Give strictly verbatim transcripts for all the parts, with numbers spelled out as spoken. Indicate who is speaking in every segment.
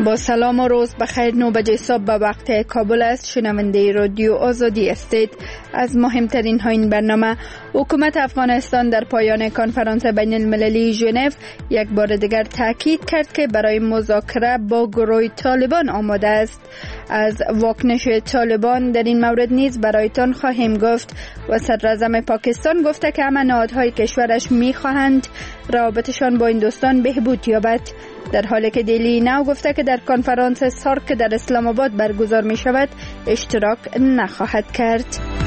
Speaker 1: با سلام و روز بخیر. نو بجه صبح به وقت کابل است. شنونده رادیو آزادی استید. از مهمترین ها این برنامه: حکومت افغانستان در پایان کنفرانس بین المللی ژنو یک بار دیگر تاکید کرد که برای مذاکره با گروه طالبان آماده است. از واکنش طالبان در این مورد نیز برایتان خواهیم گفت. و صدراعظم پاکستان گفته که همه نهادهای کشورش می‌خواهند روابطشان با هندوستان بهبود یابد، در حالی که دیلی نو گفته که در کنفرانس سارک که در اسلام آباد برگزار می شود اشتراک نخواهد کرد.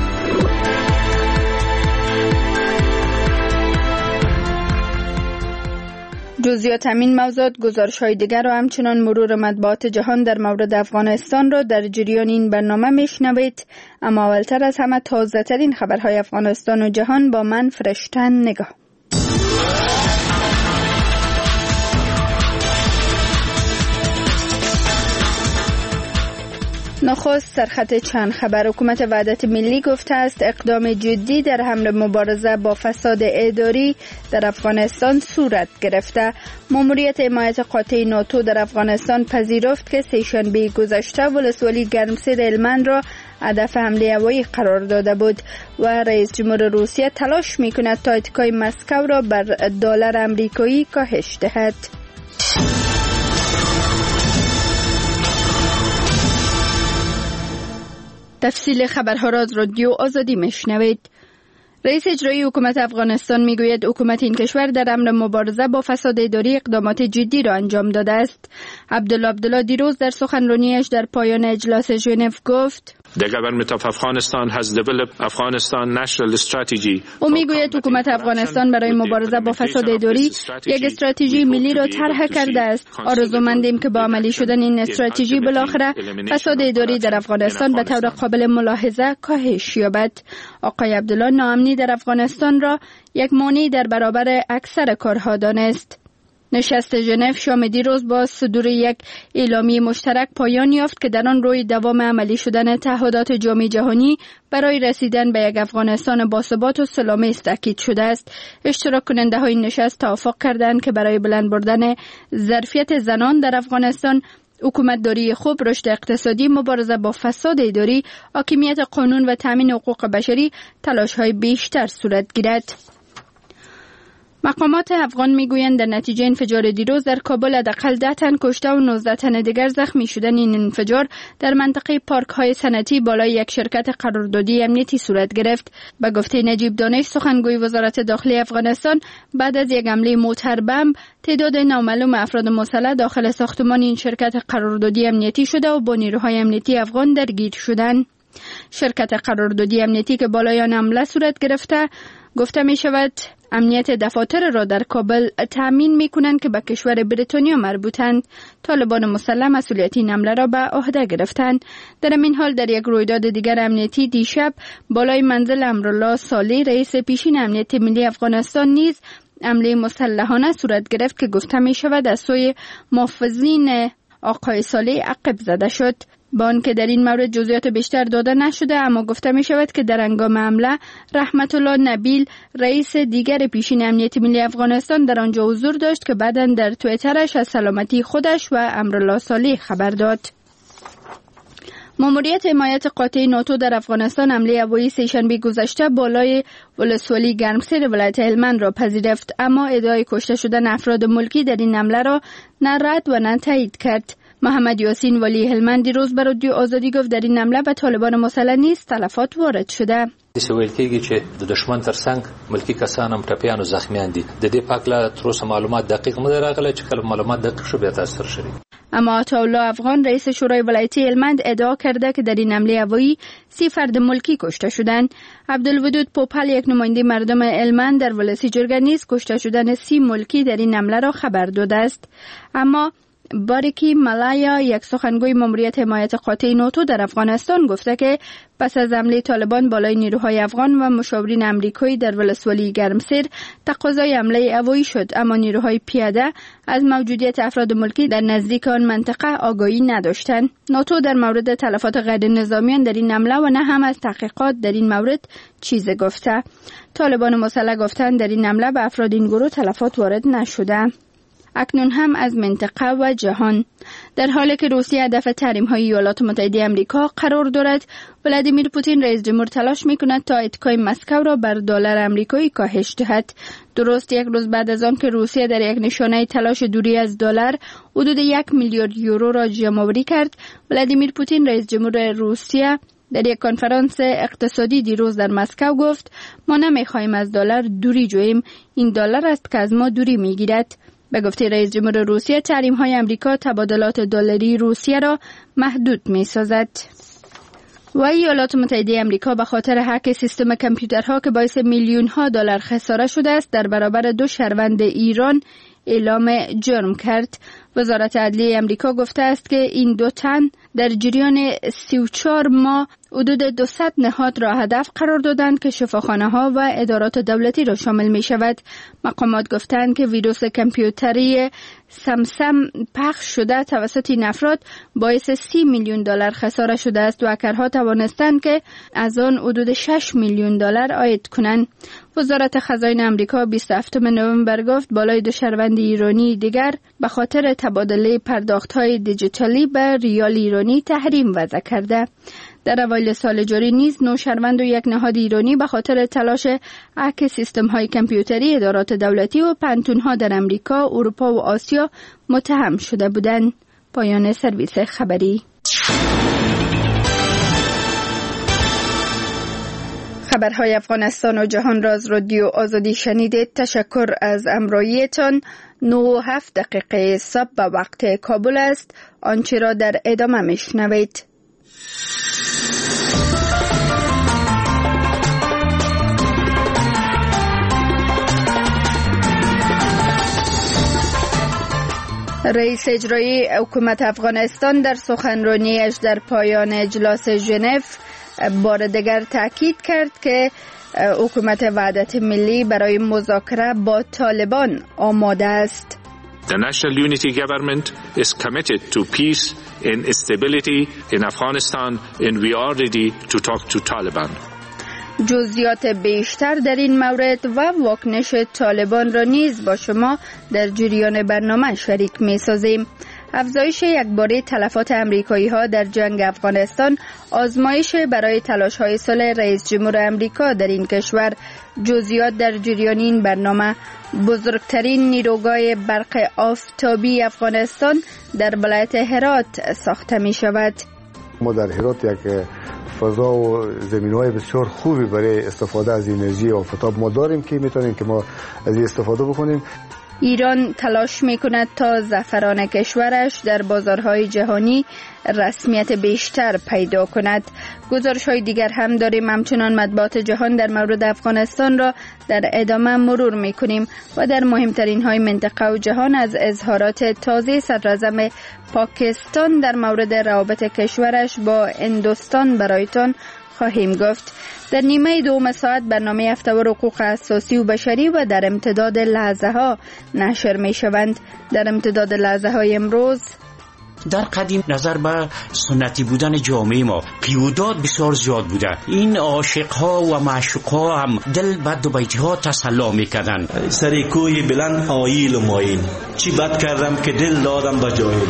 Speaker 1: جزئیات همین موضوعات، گزارش‌های دیگر و همچنان مرور مطبوعات جهان در مورد افغانستان را در جریان این برنامه میشنوید. اما اولتر از همه تازه ترین خبرهای افغانستان و جهان با من فرشتن نگاه. نخست سرخط چند خبر. حکومت وحدت ملی گفته است اقدام جدی در حمله مبارزه با فساد اداری در افغانستان صورت گرفته. ماموریت حمایت قاطع ناتو در افغانستان پذیرفت که سه‌شنبه گذشته ولسوالی گرمسیر هلمند را هدف حمله هوایی قرار داده بود و رئیس جمهور روسیه تلاش می‌کند تا اتکای مسکو را بر دلار آمریکایی کاهش دهد. تفصیل خبرها را از رادیو آزادی میشنوید. رئیس اجرایی حکومت افغانستان میگوید حکومت این کشور در امر مبارزه با فساد اداری اقدامات جدی را انجام داده است. عبدالله عبدالله دیروز در سخنرانیش در پایان اجلاس ژنو گفت:
Speaker 2: The government of Afghanistan has developed Afghanistan national strategy.
Speaker 1: او میگوید حکومت افغانستان برای مبارزه با فساد اداری یک استراتژی ملی را طرح کرده است. آرزومندیم که با عملی شدن این استراتژی بالاخره فساد اداری در افغانستان به طور قابل ملاحظه کاهش یابد. آقای عبدالله ناامنی در افغانستان را یک مانع در برابر اکثر کارها دانست. نشست ژنو شام دیروز با صدور یک اعلامیه مشترک پایان یافت که در آن روی دوام عملی شدن تعهدات جامعه جهانی برای رسیدن به یک افغانستان باثبات و سلامت تاکید شده است. اشتراک کننده های نشست توافق کردند که برای بلند بردن ظرفیت زنان در افغانستان، حکومتداری خوب، رشد اقتصادی، مبارزه با فساد اداری، حاکمیت قانون و تامین حقوق بشری تلاش‌های بیشتر صورت گیرد. مقامات افغان میگویند در نتیجه انفجار دیروز در کابل حداقل ده تن کشته و نوزده تن دیگر زخمی شدن. این انفجار در منطقه پارک های صنعتی بالای یک شرکت قراردادی امنیتی صورت گرفت. به گفته نجیب دانش، سخنگوی وزارت داخلی افغانستان، بعد از یک حمله موتر بمب تعداد نامعلوم افراد مسلح داخل ساختمان این شرکت قراردادی امنیتی شده و با نیروهای امنیتی افغان درگیر شدند. شرکت قراردادی امنیتی که بالای آن حمله صورت گرفته گفته می شود امنیت دفاتر را در کابل تأمین می کنند که به کشور بریتانیا مربوطند. طالبان مسلح مسئولیت این حمله را به عهده گرفتند. در این حال در یک رویداد دیگر امنیتی دیشب بالای منزل امرالله صالح، رئیس پیشین امنیت ملی افغانستان، نیز حمله مسلحانه صورت گرفت که گفته می شود از سوی محافظین آقای صالح عقب زده شد. با آنکه در این مورد جزئیات بیشتر داده نشده، اما گفته می شود که در هنگام حمله رحمت الله نبیل، رئیس دیگر پیشین امنیت ملی افغانستان، در آنجا حضور داشت که بعداً در توییترش از سلامتی خودش و امرالله صالح خبر داد. ماموریت حمایت قاطع ناتو در افغانستان حمله هوایی سه‌شنبه گذشته بالای ولسوالی گرمسیر ولایت هلمند را پذیرفت، اما ادعای کشته شدن افراد ملکی در این حمله را نه رد و نه تایید کرد. محمد یاسین ولی هلمند دیروز به رادیو آزادی گفت در این حمله به طالبان مسلح نیز تلفات وارد شده.
Speaker 3: داسې ویل کېږي چې د دشمن ترڅنګ ملکی کسان هم ټپیان او زخمیان دي. د دې په اړه تر اوسه معلومات دقیق نه راغلي، چې کله معلومات دقیق شو بیا تاسو سره شریک.
Speaker 1: اما عطاالله افغان، رئیس شورای ولایتی هلمند، ادعا کرده که در این حمله هوایی سی فرد ملکی کشته شدند. عبدالودود پوپل، یک نماینده مردم هلمند در ولسی جرگه، نیز کشته شدن سی ملکی در این حمله را خبر داده است. اما باریکی ملایا، یک سخنگوی ماموریت حمایت قاطع ناتو در افغانستان، گفته که پس از حمله طالبان بالای نیروهای افغان و مشاورین امریکایی در ولسوالی گرمسیر تقاضای حمله هوایی شد، اما نیروهای پیاده از موجودیت افراد ملکی در نزدیک آن منطقه آگاهی نداشتند. ناتو در مورد تلفات غیر نظامیان در این حمله و نه هم از تحقیقات در این مورد چیزی گفته. طالبان مسلح گفتند در این حمله به افراد این گروه تلفات وارد نشده. اکنون هم از منطقه و جهان. در حالی که روسیه هدف تحریم‌های ایالات متحده آمریکا قرار دارد، ولادیمیر پوتین رئیس جمهور تلاش می‌کند تا اتکای مسکو را بر دلار آمریکایی کاهش دهد. درست یک روز بعد از آن که روسیه در یک نشانه تلاش دوری از دلار حدود یک میلیارد یورو را جمع‌آوری کرد، ولادیمیر پوتین رئیس جمهور روسیه در یک کنفرانس اقتصادی دیروز در مسکو گفت ما نمی‌خواهیم از دلار دوری جوییم، این دلار است که از ما دوری می‌گیرد. به گفته رئیس جمهور روسیه، تحریم‌های آمریکا تبادلات دلاری روسیه را محدود می‌سازد. و ایالات متحده آمریکا به خاطر هک سیستم کامپیوترها که باعث میلیون‌ها دلار خساره شده است، در برابر دو شهروند ایران اعلام جرم کرد. وزارت عدلیه آمریکا گفته است که این دو تن در جریان سی و چهار ماه حدود دویست نهاد را هدف قرار دادند که شفاخانه‌ها و ادارات دولتی را شامل می شود. مقامات گفتند که ویروس کامپیوتری سمسم پخش شده توسط این افراد باعث سی میلیون دلار خساره شده است و هکرها توانستند که از آن حدود شش میلیون دلار عاید کنند. وزارت خزاین آمریکا بیست و هفتم نوامبر گفت بالای دو شهروند ایرانی دیگر به خاطر تبادله پرداخت‌های دیجیتالی به ریال ایرانی تحریم وضع کرده. در اوایل سال جاری نیز نه شهروند و یک نهاد ایرانی به خاطر تلاش هک سیستم‌های کامپیوتری ادارات دولتی و پانتون‌ها در امریکا، اروپا و آسیا متهم شده بودند. پایان سرویس خبری. خبرهای افغانستان و جهان را از رادیو آزادی شنیدید. تشکر از همراهیتان. نه و هفت دقیقه صبح به وقت کابل است. آنچه را در ادامه میشنوید. رئیس اجرایی حکومت افغانستان در سخنرانیش در پایان اجلاس ژنو بار دیگر تاکید کرد که حکومت وحدت ملی برای مذاکره با طالبان آماده است.
Speaker 2: The National Unity Government is committed to peace and stability in Afghanistan and we are ready to talk to Taliban.
Speaker 1: جزئیات بیشتر در این مورد و واکنش طالبان را نیز با شما در جریان برنامه شریک می سازیم. افزایش یکباره تلفات امریکایی ها در جنگ افغانستان آزمایش برای تلاش های صلح رئیس جمهور امریکا در این کشور. جزئیات در جریان این برنامه. بزرگترین نیروگاه برق آفتابی افغانستان در ولایت هرات ساخته می شود.
Speaker 4: ما در هرات یک فضا و زمین‌های بسیار خوبی برای استفاده از انرژی آفتاب ما داریم که میتونیم که ما از این استفاده بکنیم.
Speaker 1: ایران تلاش میکند تا زعفران کشورش در بازارهای جهانی رسمیت بیشتر پیدا کند. گزارش‌های دیگر هم داریم. همچنان مطبوعات جهان در مورد افغانستان را در ادامه مرور میکنیم و در مهمترین های منطقه و جهان از اظهارات تازه صدراعظم پاکستان در مورد روابط کشورش با هندوستان برایتان خواهیم گفت. در نیمه دوم ساعت برنامه هفته و حقوق اساسی و بشری و در امتداد لحظه ها نشر می شوند. در امتداد لحظه های امروز
Speaker 5: در قدیم نظر به سنتی بودن جامعه ما قیودات بسیار زیاد بوده. این عاشق ها و معشوق ها هم دل به دو بیتی ها تسلا میکردن.
Speaker 6: سر کوی بلند آیل و مایل، چی بد کردم که دل دادم به جاهل.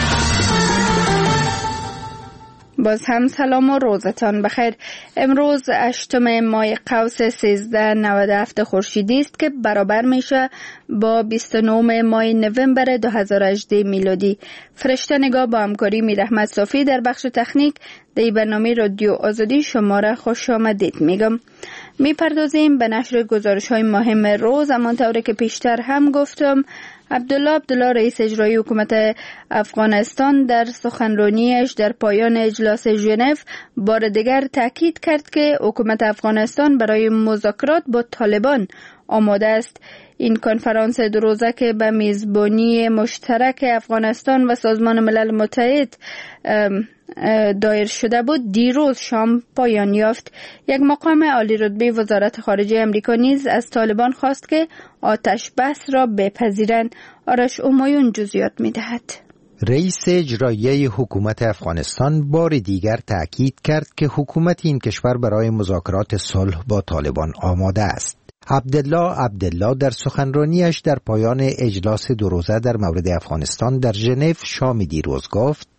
Speaker 1: باز هم سلام و روزتان بخیر. امروز هشتم ماه قوس سیزده نود و هفت خورشیدی است که برابر میشه با بیست و نه ماه نوامبر دو هزار و هجده میلادی. فرشته نگاه با همکاری میرحمت صافی در بخش تکنیک در برنامه رادیو آزادی شما را خوش آمدید میگم. میپردازیم به نشر گزارش های مهم روز. همانطور که پیشتر هم گفتم، عبدالله عبدالله رئیس اجرایی حکومت افغانستان در سخنرانیش در پایان اجلاس ژنو بار دیگر تاکید کرد که حکومت افغانستان برای مذاکرات با طالبان آماده است. این کنفرانس دو روزه که به میزبانی مشترک افغانستان و سازمان ملل متحد دایر شده بود دیروز شام پایان یافت. یک مقام عالی رتبه وزارت خارجه امریکا نیز از طالبان خواست که آتش بس را بپذیرند. آرش اومایون جزئیات می‌دهد.
Speaker 7: رئیس اجرایی حکومت افغانستان بار دیگر تأکید کرد که حکومت این کشور برای مذاکرات صلح با طالبان آماده است. عبدالله عبدالله در سخنرانیش در پایان اجلاس دو روزه در مورد افغانستان در ژنو شام دیروز گفت: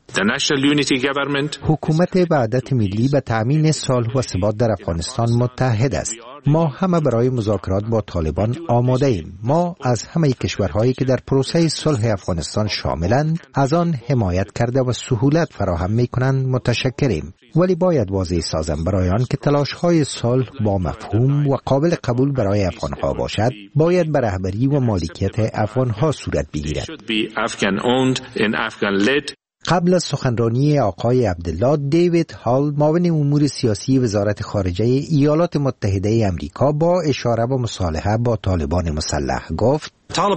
Speaker 7: حکومت وحدت ملی به تأمین صلح و ثبات در افغانستان متحد است. ما همه برای مذاکرات با طالبان آماده ایم. ما از همه کشورهایی که در پروسه صلح افغانستان شاملند از آن حمایت کرده و سهولت فراهم می‌کنند متشکریم. ولی باید واضح سازم برای آن که تلاش‌های صلح با مفهوم و قابل قبول برای افغان‌ها باشد، باید به رهبری و مالکیت افغان‌ها صورت بگیرد. قبل از سخنرانی آقای عبدالله، دیوید هال، معاون امور سیاسی وزارت خارجه ایالات متحده امریکا، با اشاره به مصالحه با طالبان مسلح گفت: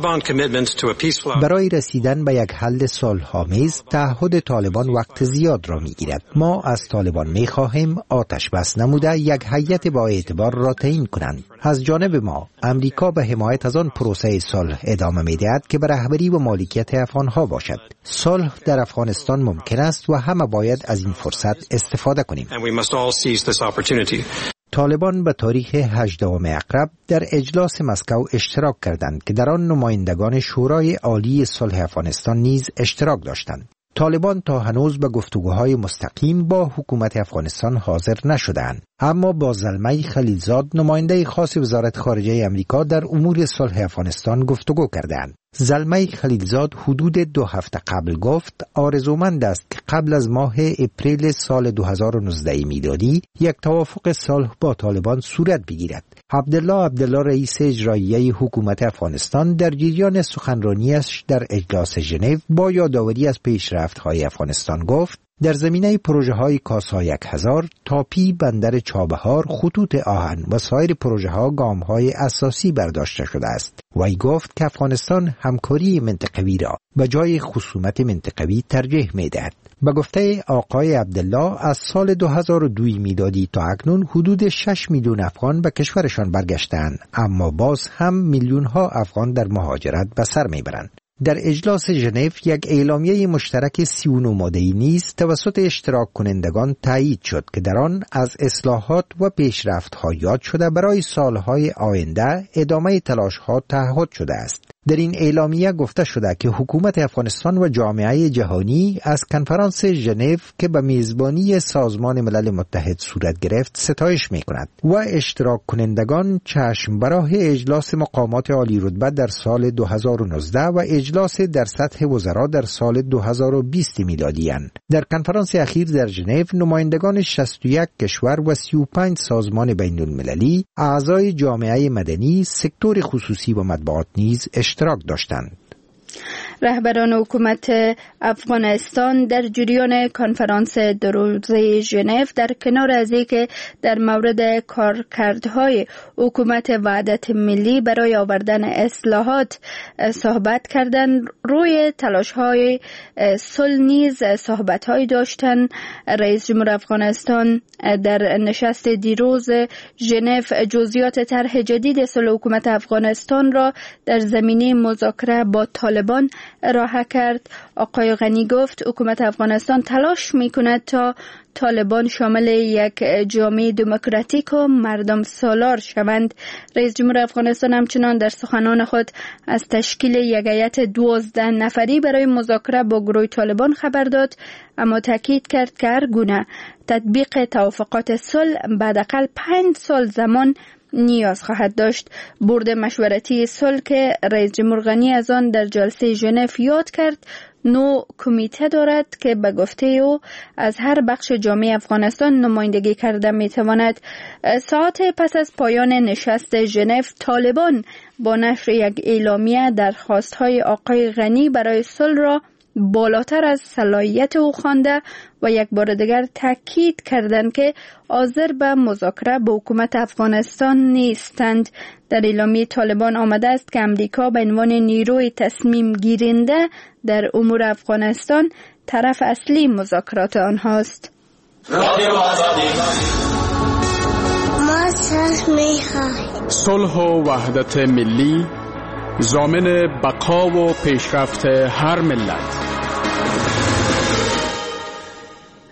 Speaker 7: برای رسیدن به یک حل صلح‌آمیز تعهد طالبان وقت زیاد را می‌گیرد. ما از طالبان می‌خواهیم آتش بس نموده یک هیئت با اعتبار را تعیین کنند. از جانب ما امریکا به حمایت از آن پروسه صلح ادامه می‌دهد که به رهبری و مالکیت افغان‌ها باشد. صلح در افغانستان ممکن است و همه باید از این فرصت استفاده کنیم. طالبان به تاریخ هجدهم اقرب در اجلاس مسکو اشتراک کردند که در آن نمایندگان شورای عالی صلح افغانستان نیز اشتراک داشتند. طالبان تا هنوز به گفتگوهای مستقیم با حکومت افغانستان حاضر نشدند، اما با زلمه خلیلزاد، نماینده خاص وزارت خارجه امریکا در امور صلح افغانستان گفتگو کردند. زلمه خلیلزاد حدود دو هفته قبل گفت آرزومند است که قبل از ماه اپریل سال دو هزار و نوزده میلادی یک توافق صلح با طالبان صورت بگیرد. عبدالله عبدالله رئیس اجرایی حکومت افغانستان در جریان سخنرانیش در اجلاس ژنو با یادآوری از پیشرفت‌های افغانستان گفت: در زمینه پروژه های کاسا یک هزار، تاپی، بندر چابهار، خطوط آهن و سایر پروژه ها گام های اساسی برداشته شده است. وی گفت که افغانستان همکاری منطقوی را به جای خصومت منطقوی ترجیح می دهد. به گفته آقای عبدالله، از سال دو هزار و دو میلادی تا اکنون حدود شش میلیون افغان به کشورشان برگشتند، اما باز هم میلیون ها افغان در مهاجرت به سر میبرند. در اجلاس ژنو یک اعلامیه مشترک سی و نه ماده‌ای نیز توسط اشتراک کنندگان تایید شد که در آن از اصلاحات و پیشرفت‌ها یاد شده برای سالهای آینده ادامه تلاش‌ها تعهد شده است. در این اعلامیه گفته شده که حکومت افغانستان و جامعه جهانی از کنفرانس ژنو که به میزبانی سازمان ملل متحد صورت گرفت ستایش می‌کند و اشتراک کنندگان چشم به راه اجلاس مقامات عالی رتبه در سال دو هزار و نوزده و اجلاس در سطح وزرا در سال دو هزار و بیست میلادی اند. در کنفرانس اخیر در ژنو نمایندگان شصت و یک کشور و سی و پنج سازمان بین‌المللی، اعضای جامعه مدنی، سکتور خصوصی و مطبوعات نیز اشتراک داشتند.
Speaker 1: رهبران حکومت افغانستان در جریان کنفرانس دو روزه ژنو در کنار از اینکه در مورد کارکردهای حکومت وحدت ملی برای آوردن اصلاحات صحبت کردند، روی تلاش‌های صلح نیز صحبت‌هایی داشتند. رئیس جمهور افغانستان در نشست دیروز ژنو جزئیات طرح جدید صلح حکومت افغانستان را در زمینه مذاکره با طالبان ارائه کرد. آقای غنی گفت حکومت افغانستان تلاش می‌کند تا طالبان شامل یک جامعه دموکراتیک و مردم سالار شوند. رئیس جمهور افغانستان همچنان در سخنان خود از تشکیل یک هیئت دوازده نفری برای مذاکره با گروه طالبان خبر داد، اما تاکید کرد که هر گونه تطبیق توافقات صلح بعد اقل پنج سال زمان نیاز خواهد داشت. بورد مشورتی صلح که رئیس جمهور غنی از آن در جلسه ژنو یاد کرد، نو کمیته دارد که به گفته او از هر بخش جامعه افغانستان نمایندگی کرده می تواند. ساعت پس از پایان نشست ژنو، طالبان با نشر یک اعلامیه درخواست‌های آقای غنی برای صلح را بالاتر از صلاحیت او خوانده و یک بار دیگر تاکید کردند که حاضر به مذاکره با حکومت افغانستان نیستند. در اعلامیه طالبان آمده است که امریکا به عنوان نیروی تصمیم گیرنده در امور افغانستان طرف اصلی مذاکرات آنهاست.
Speaker 8: ما صلح می‌خواهیم.
Speaker 9: صلح و وحدت ملی ضامن بقا و پیشرفت هر ملت.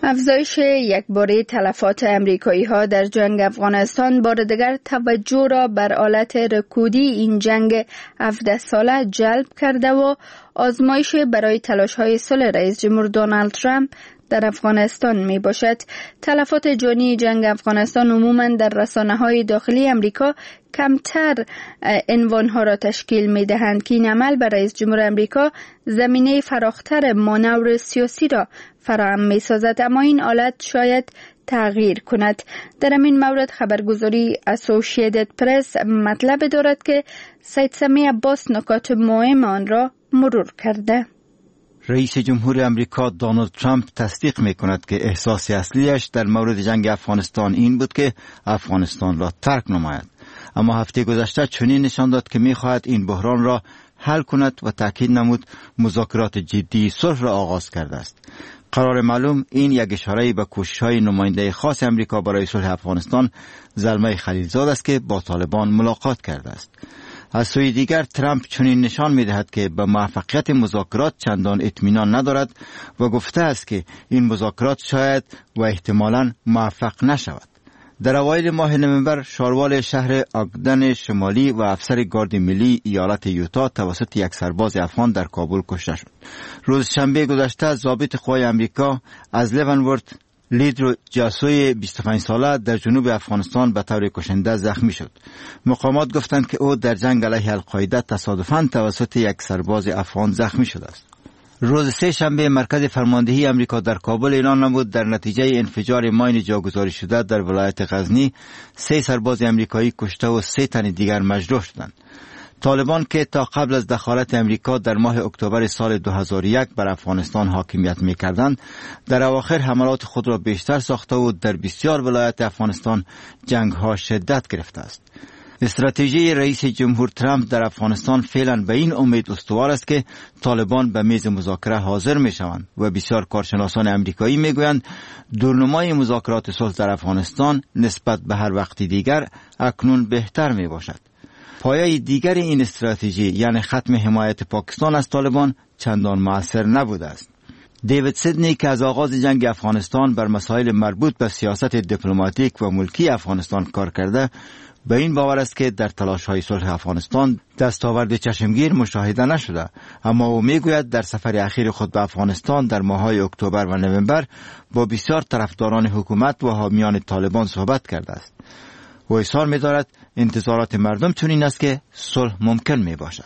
Speaker 1: افزایش یکباره تلفات امریکایی ها در جنگ افغانستان بار دیگر توجه را بر آلت رکودی این جنگ هفده ساله جلب کرده و آزمایش برای تلاش های صلح رئیس جمهور دونالد ترامپ در افغانستان می باشد. تلفات جانی جنگ افغانستان عموماً در رسانه های داخلی امریکا کمتر عنوان ها را تشکیل می دهند که این عمل بر رئیس جمهور امریکا زمینه فراختر مانور سیاسی را فراهم می سازد، اما این حالت شاید تغییر کند. در این مورد خبرگزاری اسوسییتد پرس مطلب دارد که سید سمیع عباس نکات مهم آن را مرور کرده.
Speaker 10: رئیس جمهور امریکا دونالد ترامپ تصدیق می کند که احساس اصلیش در مورد جنگ افغانستان این بود که افغانستان را ترک نماید. اما هفته گذشته چنین نشان داد که می خواهد این بحران را حل کند و تاکید نمود مذاکرات جدی صلح را آغاز کرده است. قرار معلوم این یک اشاره به کوشش‌های نماینده خاص امریکا برای صلح افغانستان زلمه خلیلزاد است که با طالبان ملاقات کرده است. از سوی دیگر ترامپ چنین نشان می‌دهد که به موفقیت مذاکرات چندان اطمینان ندارد و گفته است که این مذاکرات شاید و احتمالاً موفق نشود. در اوایل ماه نوامبر شاروال شهر آگدن شمالی و افسر گارد ملی ایالت یوتا توسط یک سرباز افغان در کابل کشته شد. روز شنبه گذشته ضابط قوای امریکا از لیونورد لیدر جاسوی بیست و پنج ساله در جنوب افغانستان به طور کشنده زخمی شد. مقامات گفتند که او در جنگ علیه القاعده تصادفاً توسط یک سرباز افغان زخمی شده است. روز سه شنبه مرکز فرماندهی امریکا در کابل اعلان نمود در نتیجه انفجار ماین جاگذاری شده در ولایت غزنی سه سرباز امریکایی کشته و سه تن دیگر مجروح شدند. طالبان که تا قبل از دخالت امریکا در ماه اکتبر سال دو هزار و یک بر افغانستان حاکمیت می‌کردند، در اواخر حملات خود را بیشتر ساخته و در بسیار ولایات افغانستان جنگ‌ها شدت گرفته است. استراتژی رئیس جمهور ترامپ در افغانستان فعلا به این امید استوار است که طالبان به میز مذاکره حاضر می‌شوند و بسیار کارشناسان امریکایی می‌گویند دورنمای مذاکرات صلح در افغانستان نسبت به هر وقت دیگر اکنون بهتر می‌باشد. پایه دیگر این استراتژی یعنی ختم حمایت پاکستان از طالبان چندان مؤثر نبوده است. دیوید سیدنی که از آغاز جنگ افغانستان بر مسائل مربوط به سیاست دیپلماتیک و ملکی افغانستان کار کرده، به این باور است که در تلاش‌های صلح افغانستان دستاورد چشمگیر مشاهده نشده، اما او میگوید در سفر اخیر خود به افغانستان در ماه‌های اکتبر و نوامبر با بسیار طرفداران حکومت و حامیان طالبان صحبت کرده است. و اصرار می‌دارد انتظارات مردم چنین است که صلح ممکن میباشد.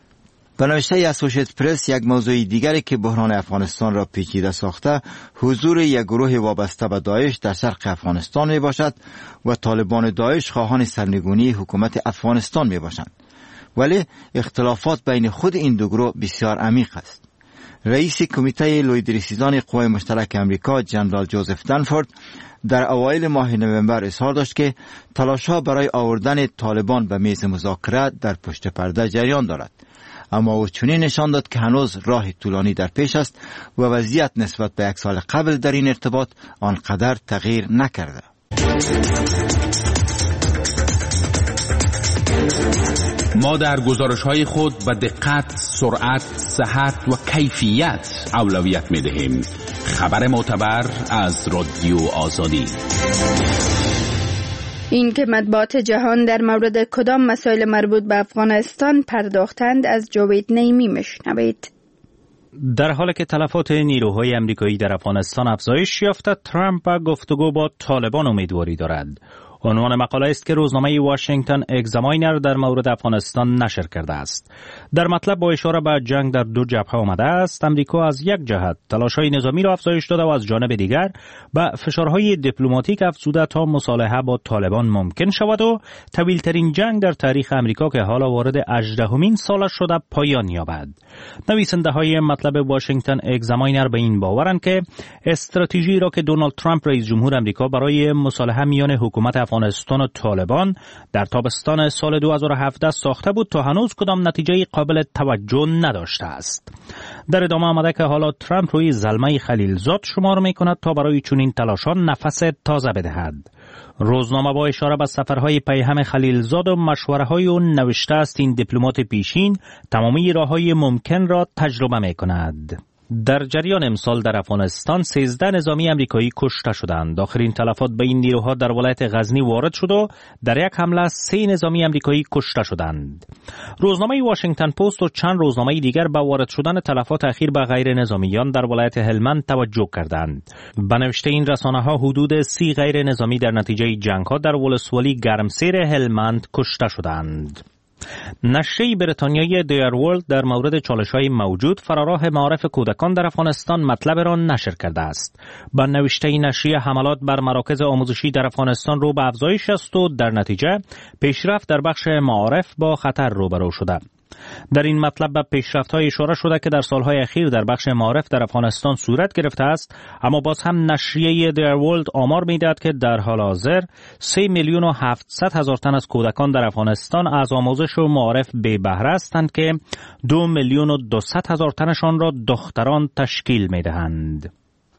Speaker 10: به نوشته اسوسییتد پرس یک موضوع دیگری که بحران افغانستان را پیچیده ساخته حضور یک گروه وابسته به داعش در شرق افغانستان میباشد و طالبان داعش خواهان سرنگونی حکومت افغانستان میباشند. ولی اختلافات بین خود این دو گروه بسیار عمیق است. رئیس کمیته لویدرسیزان قوای مشترک امریکا جنرال جوزف دنفورد در اوایل ماه نوامبر اظهار داشت که تلاش‌ها برای آوردن طالبان به میز مذاکره در پشت پرده جریان دارد، اما او چنین نشان داد که هنوز راه طولانی در پیش است و وضعیت نسبت به یک سال قبل در این ارتباط آنقدر تغییر نکرده.
Speaker 11: ما در گزارش‌های خود به دقت، سرعت، صحت و کیفیت اولویت می‌دهیم. خبر معتبر از رادیو آزادی.
Speaker 1: این که مطبوعات جهان در مورد کدام مسائل مربوط به افغانستان پرداختند از جاوید نیمی میشنوید.
Speaker 12: در حالی که تلفات نیروهای امریکایی در افغانستان افزایش یافته، ترامپ به گفتگو با طالبان امیدواری دارد. عنوان مقاله است که روزنامه واشنگتن اگزاماینر در مورد افغانستان نشر کرده است. در مطلب با اشاره به جنگ در دو جبهه آمده است. امریکا از یک جهت تلاش‌های نظامی را افزایش داده و از جانب دیگر به فشارهای دیپلماتیک افزوده تا مصالحه با طالبان ممکن شود و طویل‌ترین جنگ در تاریخ امریکا که حالا وارد هجدهمین سالش شده پایان یابد. نویسنده‌های مطلب واشنگتن اگزاماینر به این باورند که استراتژی را که دونالد ترامپ رئیس جمهور امریکا برای مصالحه میان حکومت افغانستان و طالبان در تابستان سال دو هزار و هفده ساخته بود تا هنوز کدام نتیجه قابل توجه نداشته است. در ادامه آمده که حالا ترامپ روی زلمه خلیلزاد شمار می کند تا برای چنین تلاشان نفس تازه بدهد. روزنامه با اشاره به سفرهای پیهم خلیلزاد و مشوره‌های او نوشته است این دیپلمات پیشین تمامی راه‌های ممکن را تجربه می کند. در جریان امسال در افغانستان سیزده نظامی امریکایی کشته شدند. آخرین تلفات به این نیروها در ولایت غزنی وارد شد و در یک حمله سه نظامی امریکایی کشته شدند. روزنامه واشنگتن پست و چند روزنامه دیگر به وارد شدن تلفات اخیر به غیر نظامیان در ولایت هلمند توجه کردند. به نوشته این رسانه‌ها حدود سی غیر نظامی در نتیجه جنگ‌ها در ولسوالی گرمسیر هلمند کشته شدند. نشریه بریتانیایی دیر ورلد در مورد چالش‌های موجود فراراه معارف کودکان در افغانستان مطلب را نشر کرده است. با نوشته نشریه حملات بر مراکز آموزشی در افغانستان رو به افزایش است و در نتیجه پیشرفت در بخش معارف با خطر روبرو شده. در این مطلب به پیشرفت‌های اشاره شده که در سالهای اخیر در بخش معارف در افغانستان صورت گرفته است، اما باز هم نشریه دیر ورلد آمار می‌دهد که در حال حاضر سه میلیون و هفتصد هزار تن از کودکان در افغانستان از آموزش و معارف بی بهره هستند که دو میلیون و دویست هزار تنشان را دختران تشکیل می‌دهند.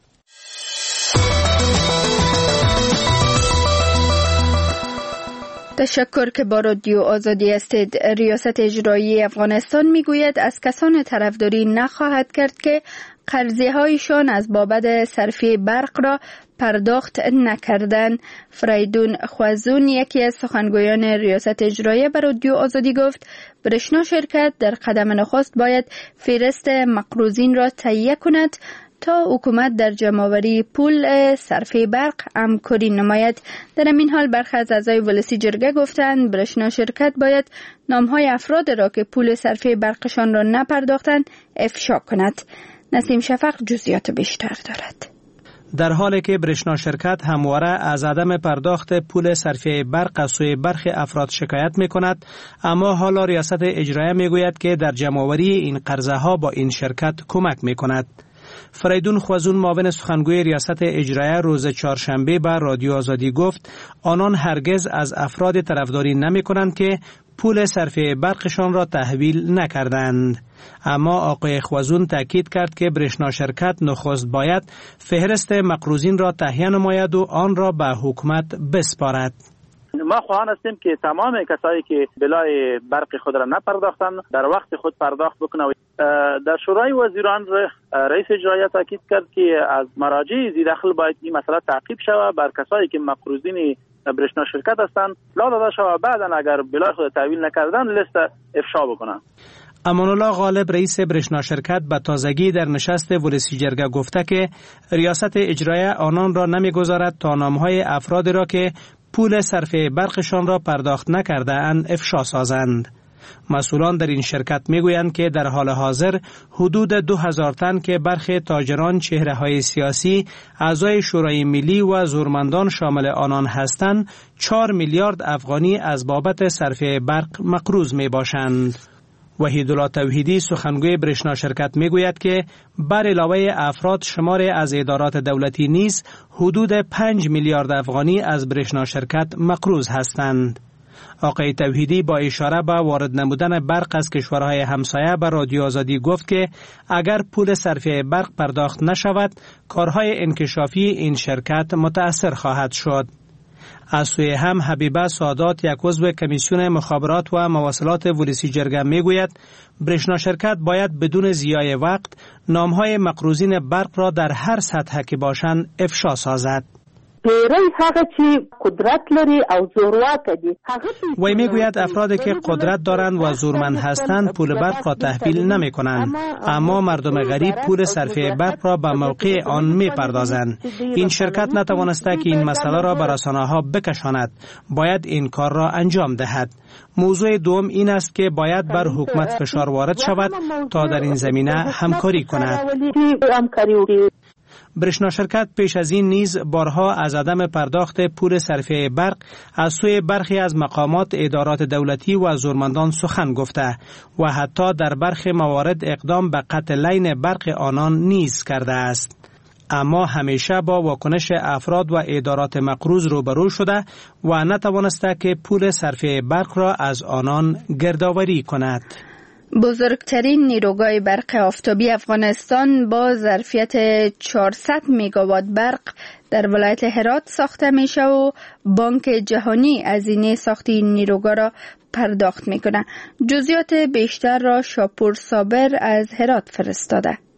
Speaker 1: تشکر که با رادیو آزادی هستید. ریاست اجرایی افغانستان میگوید از کسان طرفداری نخواهد کرد که قرضه هایشان از بابت صرفه برق را پرداخت نکردند. فریدون خوازون یکی از سخنگویان ریاست اجرایی به رادیو آزادی گفت برشنا شرکت در قدم نخست باید فهرست مقروضین را تهیه کند تا حکومت در جمع‌آوری پول صرفه برق همکاری نماید. در این حال برخی از اعضای ولسی جرگه گفتند برشنا شرکت باید نام‌های افراد را که پول صرفه برقشان را نپرداختند افشا کند. نسیم شفق جزئیات بیشتر دارد.
Speaker 13: در حالی که برشنا شرکت همواره از عدم پرداخت پول صرفه برق از سوی برخی افراد شکایت می کند، اما حالا ریاست اجرایی می گوید که در جمع‌آوری این قرضه ها با این شرکت کمک می کند. فریدون خوازون معاون سخنگوی ریاست اجرایی روز چهارشنبه به رادیو آزادی گفت آنان هرگز از افراد طرفداری نمی کنند که پول صرفه برقشان را تحویل نکردند. اما آقای خوازون تاکید کرد که برشنا شرکت نخست باید فهرست مقروضین را تهیه نماید و آن را به حکومت بسپارد.
Speaker 14: ما خواهان هستیم که تمام کسایی که بلای برق خود را نپرداختند در وقت خود پرداخت بکنند. در شورای وزیران رئیس اجرایی تاکید کرد که از مراجع ذی دخل باید این مسئله تعقیب شود، بر کسایی که مقروضین برشنا شرکت هستند لا داده شود، بعدا اگر بلای خود تحویل نکردن لیست افشا بکنند.
Speaker 13: امان الله غالب رئیس برشنا شرکت به تازگی در نشست ولسی جرگه گفته که ریاست اجرایی آنان را نمیگذارد تا نامهای افرادی را که پول صرفه برقشان را پرداخت نکرده اند افشا سازند. مسئولان در این شرکت میگویند که در حال حاضر حدود دو هزار تن که برخی تاجران، چهره های سیاسی، اعضای شورای ملی و زورمندان شامل آنان هستند، چهار میلیارد افغانی از بابت صرفه برق مقروض می باشند. وحیدالله توحیدی سخنگوی برشنا شرکت میگوید که بر علاوه افراد شمار از ادارات دولتی نیز حدود پنج میلیارد افغانی از برشنا شرکت مقروض هستند. آقای توحیدی با اشاره به وارد نمودن برق از کشورهای همسایه به رادیو آزادی گفت که اگر پول صرفه برق پرداخت نشود کارهای انکشافی این شرکت متأثر خواهد شد. از سوی هم حبیبه سادات یک عضو کمیسیون مخابرات و مواصلات ولسی جرگه میگوید برشنا شرکت باید بدون ضیاع وقت نامهای مقروضین برق را در هر سطح که باشند افشا سازد. وی میگوید افرادی که قدرت دارند و زورمند هستند پول برق را تحویل نمی کنند، اما مردم غریب پول صرفه برق را به موقع آن می پردازند. این شرکت نتوانسته که این مسئله را به رسانه‌ها بکشاند، باید این کار را انجام دهد. موضوع دوم این است که باید بر حکومت فشار وارد شود تا در این زمینه همکاری کند. برشنا شرکت پیش از این نیز بارها از عدم پرداخت پول صرفه برق از سوی برخی از مقامات ادارات دولتی و زورمندان سخن گفته و حتی در برخی موارد اقدام به قطع لین برق آنان نیز کرده است. اما همیشه با واکنش افراد و ادارات مقروض روبرو شده و نتوانسته که پول صرفه برق را از آنان گردآوری کند.
Speaker 1: بزرگترین نیروگاه برق آفتابی افغانستان با ظرفیت چهارصد مگاوات برق در ولایت هرات ساخته میشه و بانک جهانی هزینه ساخت این نیروگاه را پرداخت میکنه. جزئیات بیشتر را شاپور صابر از هرات فرستاده.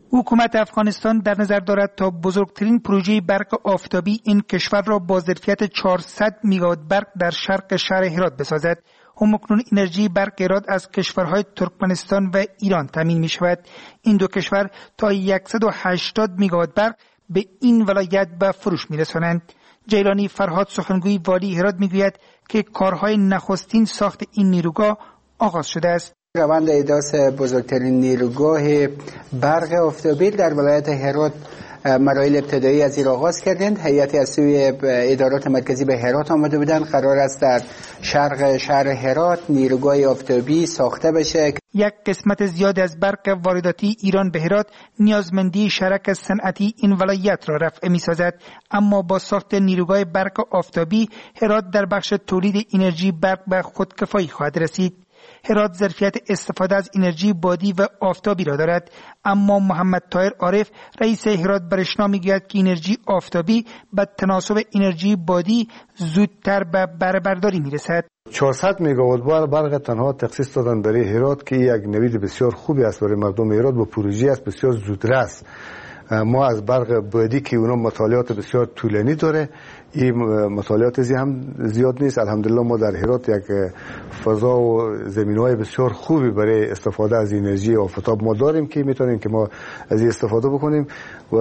Speaker 15: حکومت افغانستان در نظر دارد تا بزرگترین پروژه برق آفتابی این کشور را با ظرفیت چهارصد میگاوات برق در شرق شهر هرات بسازد. همکنون انرژی برق هرات از کشورهای ترکمنستان و ایران تامین می شود. این دو کشور تا صد و هشتاد میگاوات برق به این ولایت به فروش می رسانند. جیلانی فرهاد سخنگوی والی هرات می گوید که کارهای نخستین ساخت این نیروگاه آغاز شده است.
Speaker 16: روند احداث بزرگترین نیروگاه برق آفتابی در ولایت هرات مراحل ابتدایی از این آغاز کردند. هیئتی از سوی ادارات مرکزی به هرات آمده بودند. قرار است در شرق شهر هرات نیروگاه آفتابی ساخته بشه.
Speaker 15: یک قسمت زیاد از برق وارداتی ایران به هرات نیازمندی شرک صنعتی این ولایت را رفع می‌سازد، اما با ساخت نیروگاه برق آفتابی هرات در بخش تولید انرژی برق به خودکفایی خواهد رسید. هرات ظرفیت استفاده از انرژی بادی و آفتابی را دارد، اما محمد طاهر عارف رئیس هرات برشنا میگوید که انرژی آفتابی به تناسب انرژی بادی زودتر به بهره برداری میرسد.
Speaker 4: چهارصد میگاوات بار برق تنها تخصیص دادن برای هرات که یک نوید بسیار خوبی است برای مردم هرات و پروژه است بسیار زودرس. ما از برق بادی که اونا مطالعات بسیار طولانی داره، این مطالعات زی هم زیاد نیست. الحمدلله ما در هرات یک فضا و زمینهای بسیار خوبی برای استفاده از انرژی آفتاب ما داریم که میتونیم که ما از این استفاده بکنیم و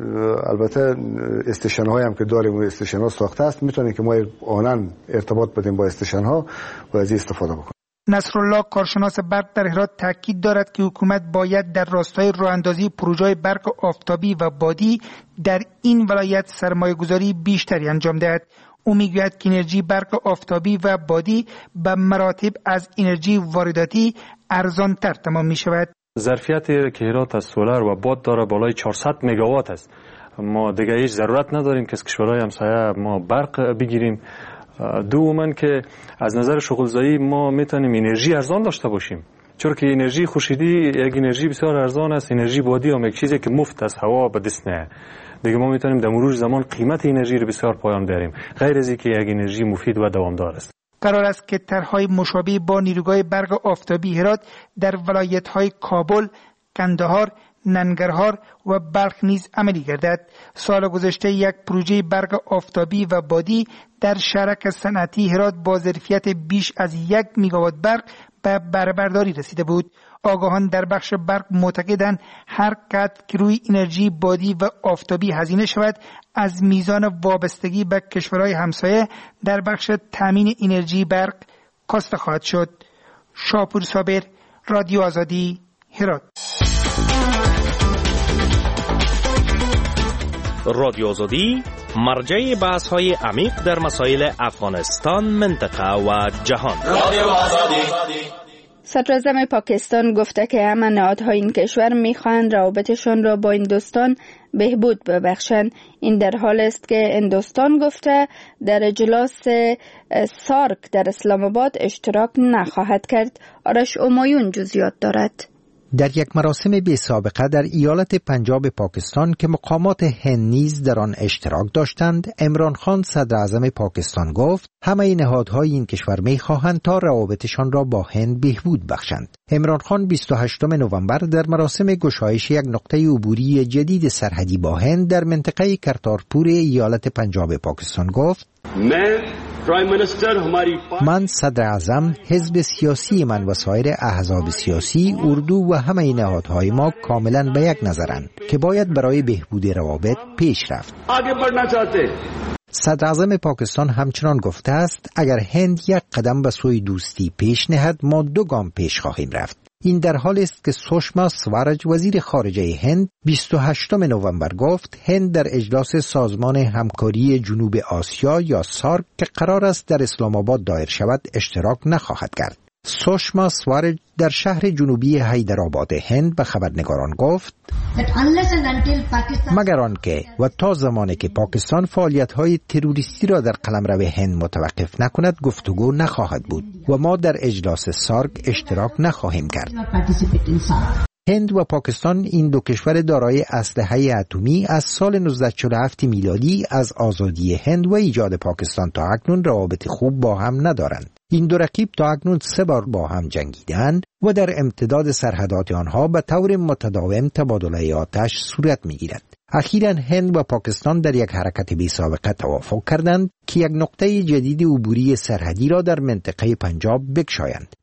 Speaker 4: البته استیشن های هم که داریم و استیشن ها ساخته است، میتونیم که ما آنن ارتباط بدیم با استیشن ها و از این استفاده بکنیم.
Speaker 15: نصرالله کارشناس برق در هرات تاکید دارد که حکومت باید در راستای راه‌اندازی پروژه‌های برق آفتابی و بادی در این ولایت سرمایه‌گذاری بیشتری انجام دهد. او میگوید که انرژی برق آفتابی و بادی به مراتب از انرژی وارداتی ارزان‌تر تمام می‌شود.
Speaker 17: ظرفیت که هرات از سولر و باد داره بالای چهارصد مگاوات است. ما دیگه هیچ ضرورت نداریم که از کشورهای همسایه ما برق بگیریم. دوماً که از نظر شغلزایی ما میتونیم انرژی ارزان داشته باشیم، چون که انرژی خورشیدی یک انرژی بسیار ارزان است. انرژی بادی هم یک چیزی که مفت از هوا به دست نه. دیگه ما میتونیم در مرور زمان قیمت انرژی رو بسیار پایان بیاریم، غیر از اینکه یک انرژی مفید و دوامدار است.
Speaker 15: قرار است که طرح‌های مشابه با نیروگاه برق آفتابی هرات در ولایت‌های کابل، قندهار، ننگرهار و بلخ نیز عملی گردد. سال گذشته یک پروژه برق آفتابی و بادی در شرک صنعتی هرات با ظرفیت بیش از یک میگاوات برق به بهره برداری رسیده بود. آگاهان در بخش برق معتقدند هر قدر که روی انرژی بادی و آفتابی هزینه شود، از میزان وابستگی به کشورهای همسایه در بخش تامین انرژی برق کاسته خواهد شد. شاپور صابر، رادیو آزادی، هرات.
Speaker 18: رادیو آزادی مرجع بحث های عمیق در مسائل افغانستان، منطقه و جهان. رادیو آزادی.
Speaker 1: صدراعظم پاکستان گفته که همه نهادهای این کشور میخواهند روابطشان را با هندوستان بهبود ببخشند. این در حال است که هندوستان گفته در اجلاس سارک در اسلام آباد اشتراک نخواهد کرد. آرش امایون جزئیات دارد.
Speaker 7: در یک مراسم بی سابقه در ایالت پنجاب پاکستان که مقامات هند نیز در آن اشتراک داشتند، عمران خان صدر اعظم پاکستان گفت همه نهادهای این کشور می‌خواهند تا روابطشان را با هند بهبود بخشند. عمران خان بیست و هشتم نوامبر در مراسم گشایش یک نقطه عبوری جدید سرحدی با هند در منطقه کرتارپور ایالت پنجاب پاکستان گفت من صدر اعظم، حزب سیاسی من و سایر احزاب سیاسی، اردو و همه نهادهای ما کاملا به یک نظرند که باید برای بهبود روابط پیش رفت. صدر اعظم پاکستان همچنان گفته است اگر هند یک قدم به سوی دوستی پیش نهد ما دو گام پیش خواهیم رفت. این در حال است که سوشما سوارج وزیر خارجه هند بیست و هشتم نوامبر گفت هند در اجلاس سازمان همکاری جنوب آسیا یا سارک که قرار است در اسلام آباد دایر شود اشتراک نخواهد کرد. سوشما سوارج در شهر جنوبی حیدرآباد هند به خبرنگاران گفت مگر آنکه و تا زمانی که پاکستان فعالیت‌های تروریستی را در قلمرو هند متوقف نکند گفتگو نخواهد بود و ما در اجلاس سارک اشتراک نخواهیم کرد. هند و پاکستان، این دو کشور دارای اسلحه اتمی، از سال نوزده چهل و هفت میلادی از آزادی هند و ایجاد پاکستان تا اکنون روابط خوب با هم ندارند. این دو رقیب تا اکنون سه بار با هم جنگیدند و در امتداد سرحدات آنها به طور متداوم تبادله آتش صورت می‌گیرد. اخیراً هند و پاکستان در یک حرکت بی سابقه توافق کردند که یک نقطه جدید عبوری سرحدی را در منطقه پنجاب بگشایند.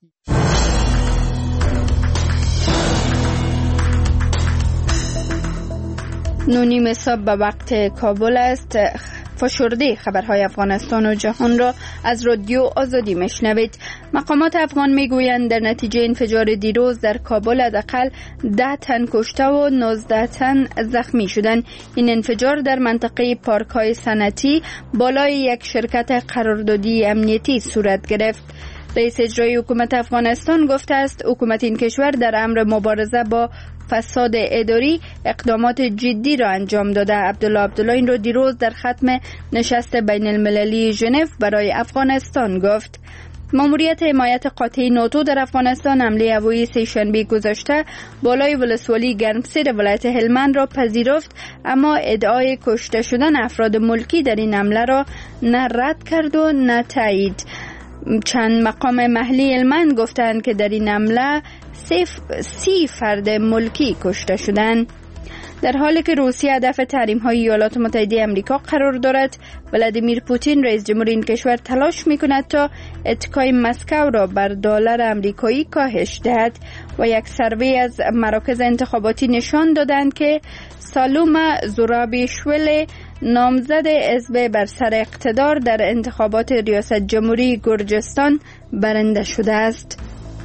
Speaker 1: نونیم صبح به وقت کابل است. فشرده خبرهای افغانستان و جهان را از رادیو آزادی میشنوید. مقامات افغان میگویند در نتیجه انفجار دیروز در کابل حداقل ده تن کشته و نوزده تن زخمی شدند. این انفجار در منطقه پارک های صنعتی بالای یک شرکت قراردادی امنیتی صورت گرفت. رئیس اجرایی حکومت افغانستان گفته است حکومت این کشور در امر مبارزه با فساد اداری اقدامات جدی را انجام داده. عبدالله عبدالله این را دیروز در ختم نشست بین المللی ژنو برای افغانستان گفت. ماموریت حمایت قاطع ناتو در افغانستان حمله هوایی سه‌شنبه گذشته بالای ولسوالی گرمسیر ولایت هلمند را پذیرفت، اما ادعای کشته شدن افراد ملکی در این حمله را نه رد کرد و نه تایید. چند مقام محلی هلمند گفتند که در این حمله سی فرد ملکی کشته شدند. در حالی که روسیه هدف تحریم‌های ایالات متحده آمریکا قرار دارد، ولادیمیر پوتین رئیس جمهور این کشور تلاش می‌کند تا اتکای مسکو را بر دلار آمریکایی کاهش دهد و یک سروی از مراکز انتخاباتی نشان دادند که سالوم زورابیشویلی نامزد حزب بر سر اقتدار در انتخابات ریاست جمهوری گرجستان برنده شده است.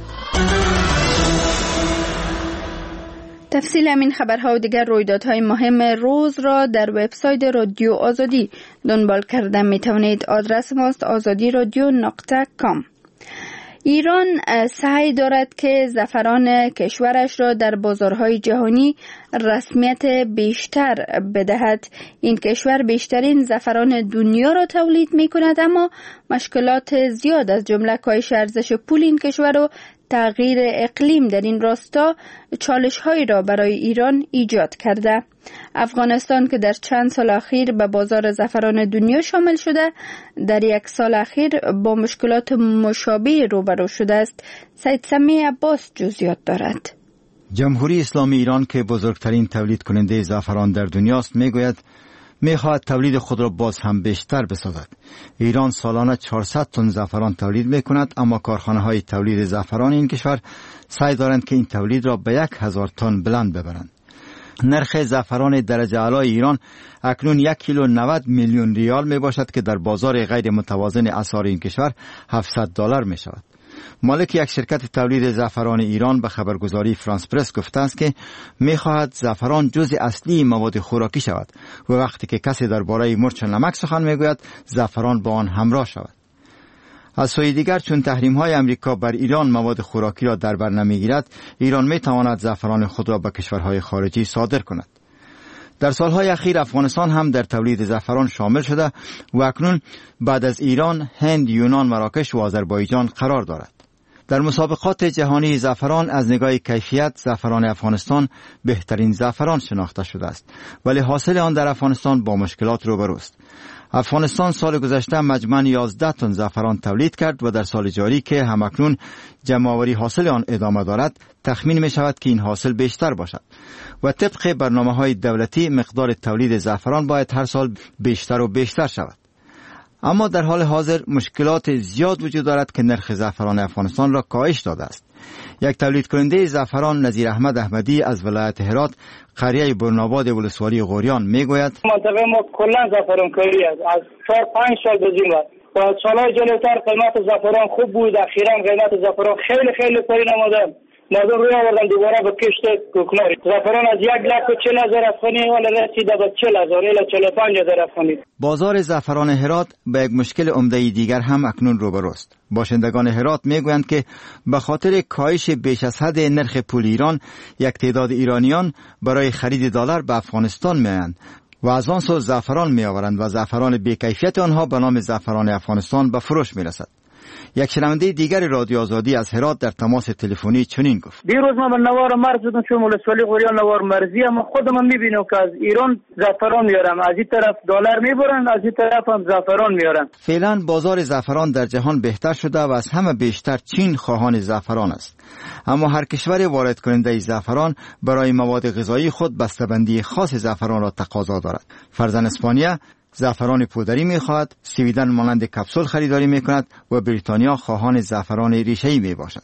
Speaker 1: تفصیل همین خبرها و دیگر رویدادهای مهم روز را در وبسایت رادیو آزادی دنبال کردن می توانید. آدرس ماست آزادی رادیو نقطه کام. ایران سعی دارد که زعفران کشورش را در بازارهای جهانی رسمیت بیشتر بدهد. این کشور بیشترین زعفران دنیا را تولید می کند، اما مشکلات زیاد از جمله کاهش ارزش پول این کشور و تغییر اقلیم در این راستا چالش‌هایی را برای ایران ایجاد کرده. افغانستان که در چند سال اخیر به بازار زعفران دنیا شامل شده، در یک سال اخیر با مشکلات مشابه روبرو شده است. سید سمی عباس جزئیات دارد.
Speaker 10: جمهوری اسلامی ایران که بزرگترین تولید کننده زعفران در دنیاست میگوید میخواهد تولید خود را باز هم بیشتر بسازد. ایران سالانه چهارصد تن زعفران تولید میکند، اما کارخانه های تولید زعفران این کشور سعی دارند که این تولید را به یک هزار تن بلند ببرند. نرخ زعفران درجه اعلی ایران اکنون یک کیلو نود میلیون ریال می باشد که در بازار غیر متوازن اسعار این کشور هفتصد دلار می شود. مالک یک شرکت تولید زعفران ایران به خبرگزاری فرانس پرس گفته است که می خواهد زعفران جزء اصلی مواد خوراکی شود و وقتی که کسی درباره مرچ و نمک سخن می گوید زعفران با آن همراه شود. از سوی دیگر چون تحریم های امریکا بر ایران مواد خوراکی را در بر نمیگیرد، ایران می تواند زعفران خود را به کشورهای خارجی صادر کند. در سالهای اخیر افغانستان هم در تولید زعفران شامل شده و اکنون بعد از ایران، هند، یونان، مراکش و آذربایجان قرار دارد. در مسابقات جهانی زعفران از نگاه کیفیت زعفران افغانستان بهترین زعفران شناخته شده است، ولی حاصل آن در افغانستان با مشکلات روبروست. افغانستان سال گذشته مجموعاً یازده تن زعفران تولید کرد و در سال جاری که همکنون جمع‌آوری حاصل آن ادامه دارد، تخمین می شود که این حاصل بیشتر باشد و طبق برنامه‌های دولتی مقدار تولید زعفران باید هر سال بیشتر و بیشتر شود. اما در حال حاضر مشکلات زیاد وجود دارد که نرخ زعفران افغانستان را کاهش داده است. یک تولید کننده زعفران نظیر احمد احمدی از ولایت هرات قریه برناباد ولسوالی غوریان میگوید
Speaker 19: منطقه ما کلا زعفران کاری است. از چهار پنج سال گذشته و سالهای جلوتر قیمت زعفران خوب بود. اخیراً قیمت زعفران خیلی خیلی پایین آمده. مردم روی آوردن دوباره به کشت کوکناری. زعفران از یک لک و چهل هزار افغانی حالا رسیده به چهل هزار الی چهل و پنج هزار افغانی.
Speaker 10: بازار زعفران هرات به یک مشکل عمده دیگر هم اکنون روبروست. باشندگان هرات میگویند که به خاطر کاهش بیش از حد نرخ پول ایران، یک تعداد ایرانیان برای خرید دلار به افغانستان میآیند و از آن سو زعفران میآورند و زعفران بی‌کیفیت آنها به نام زعفران افغانستان به فروش میرسد. یک شنونده دیگر رادیو آزادی از هرات در تماس تلفنی چنین گفت:
Speaker 19: دیروز ما به نوار مرز بودم چون ولسوالی غوریان نوار مرزی، اما خودم میبینم که از ایران زعفران میارم، از این طرف دلار میبرن، از این طرف هم زعفران میارن.
Speaker 10: فعلا بازار زعفران در جهان بهتر شده و از همه بیشتر چین خواهان زعفران است. اما هر کشور وارد کننده زعفران برای مواد غذایی خود بسته‌بندی خاص زعفران را تقاضا دارد. فرزن اسپانیا زعفران پودری می‌خواهد، سویدن مانند کپسول خریداری می‌کند و بریتانیا خواهان زعفران ریشه‌ای میباشد.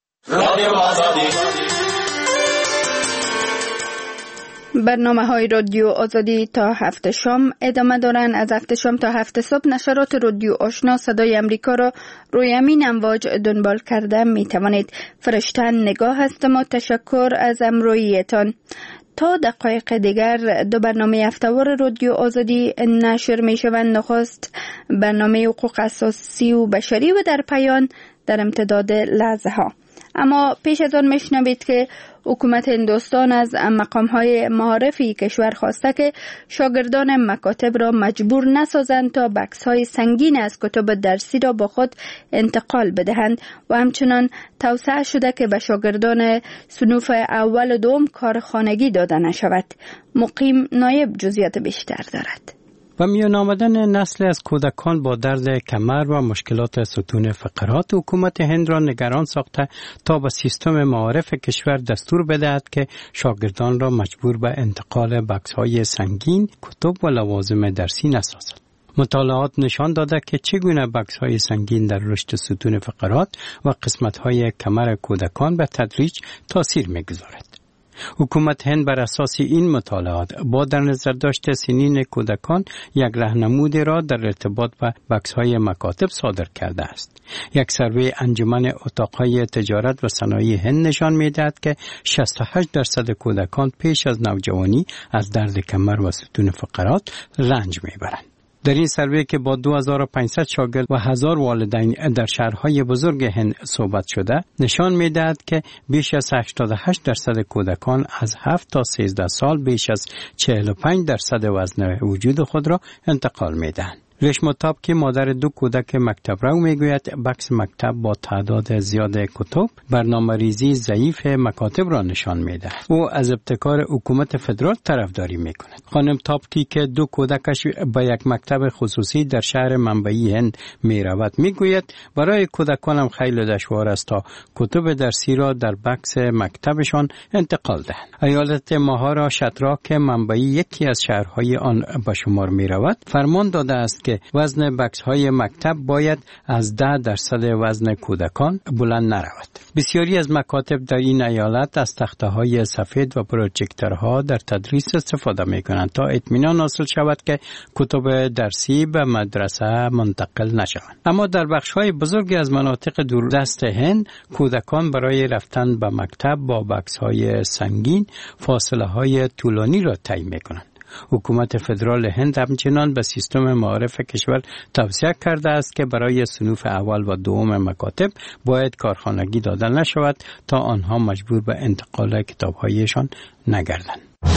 Speaker 1: برنامه های رادیو آزادی تا هفت شام ادامه دارند. از هفت شام تا هفت صبح نشرات رادیو آشنا صدای امریکا را روی همین امواج دنبال کرده می توانید. فرشتن نگاه هستم و تشکر از امرویتان. تا دقایق دیگر دو برنامه هفته‌وار رادیو آزادی نشر می شوند. نخست برنامه حقوق اساسی و بشری و در پایان در امتداد لحظه ها. اما پیش از آن میشنوید که حکومت هندوستان از مقام‌های معارفی کشور خواسته که شاگردان مکاتب را مجبور نسازند تا بکس‌های سنگین از کتب درسی را با خود انتقال بدهند و همچنان توصیه شده که به شاگردان صنوف اول و دوم کار خانگی داده نشود. مقیم نایب جزئیات بیشتر دارد.
Speaker 13: و میان آمدن نسل از کودکان با درد کمر و مشکلات ستون فقرات، حکومت هند را نگران ساخته تا به سیستم معارف کشور دستور بدهد که شاگردان را مجبور به انتقال بکس‌های سنگین، کتب و لوازم درسی نسازد. مطالعات نشان داده که چگونه بکس‌های سنگین در رشد ستون فقرات و قسمت‌های کمر کودکان به تدریج تاثیر می‌گذارد. حکومت هند بر اساس این مطالعات با در نظر داشت سنین کودکان یک راهنمودی را در ارتباط با بکس‌های مکاتب صادر کرده است. یک سروی انجمن اتاق‌های تجارت و صنایع هند نشان می‌دهد که شصت و هشت درصد کودکان پیش از نوجوانی از درد کمر و ستون فقرات رنج می‌برند. در این سروی که با دو هزار و پانصد شاگرد و هزار والدین در شهرهای بزرگ هند صحبت شده، نشان می‌دهد که بیش از هشتاد و هشت درصد کودکان از هفت تا سیزده سال بیش از چهل و پنج درصد وزن وجود خود را انتقال می‌دهند. رشما تاب که مادر دو کودک مکتب رو میگوید بکس مکتب با تعداد زیاد کتب برنامه ریزی ضعیف مکاتب را نشان میده. او از ابتکار حکومت فدرال طرفداری میکند. خانم تابکی که دو کودکش به یک مکتب خصوصی در شهر منبعی هند میرود میگوید برای کودکانم خیلی دشوار است تا کتب درسی را در بکس مکتبشان انتقال دهند. ایالت مهاراشترا که منبعی یکی از شهرهای آن به شمار میرود فرمان داده است که وزن بکس های مکتب باید از ده درصد وزن کودکان بلند نرود. بسیاری از مکاتب در این ایالت از تخته های سفید و پروژکتورها در تدریس استفاده می کنند تا اطمینان حاصل شود که کتب درسی به مدرسه منتقل نشوند. اما در بخش های بزرگی از مناطق دوردست هند کودکان برای رفتن به مکتب با بکس های سنگین فاصله های طولانی را طی می کنند. حکومت فدرال هند همچنان به سیستم معارف کشور توصیه کرده است که برای صنوف اول و دوم مکاتب باید کارخانگی داده نشود تا آنها مجبور به انتقال کتاب‌هایشان نگردند.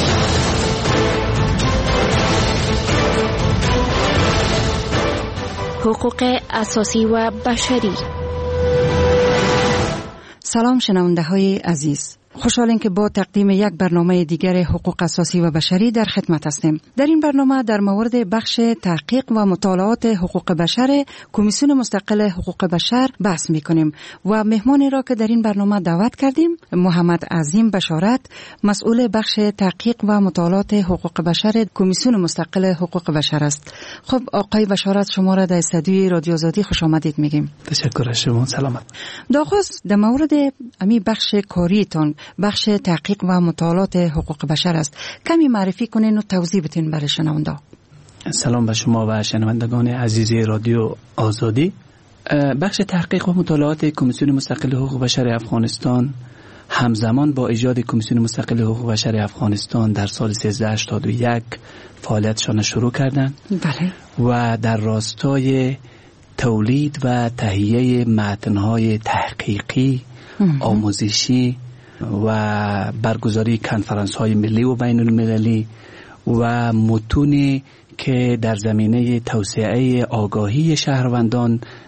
Speaker 20: حقوق اساسی و بشری.
Speaker 21: سلام شنونده های عزیز، خوشحالیم که با تقدیم یک برنامه دیگر حقوق اساسی و بشری در خدمت هستیم. در این برنامه در مورد بخش تحقیق و مطالعات حقوق بشر کمیسیون مستقل حقوق بشر بحث می‌کنیم و مهمانی را که در این برنامه دعوت کردیم محمد عظیم بشارت، مسئول بخش تحقیق و مطالعات حقوق بشر کمیسیون مستقل حقوق بشر است. خب آقای بشارت، شما را در استودیوی رادیو آزادی خوش آمدید میگیم.
Speaker 22: تشکر از شما. سلامت.
Speaker 21: داخوز در مورد امی بخش کاریتون، بخش تحقیق و مطالعات حقوق بشر است، کمی معرفی کنین و توضیح بدین برای شنونده.
Speaker 22: سلام به شما و شنوندگان عزیز رادیو آزادی. بخش تحقیق و مطالعات کمیسیون مستقل حقوق بشر افغانستان همزمان با ایجاد کمیسیون مستقل حقوق بشر افغانستان در سال سیزده هشتاد و یک فعالیتشان شروع کردند.
Speaker 21: بله.
Speaker 22: و در راستای تولید و تهیه متن‌های تحقیقی، آموزشی و برگزاری کنفرانس های ملی و بین المللی و متونی که در زمینه توسعه آگاهی شهروندان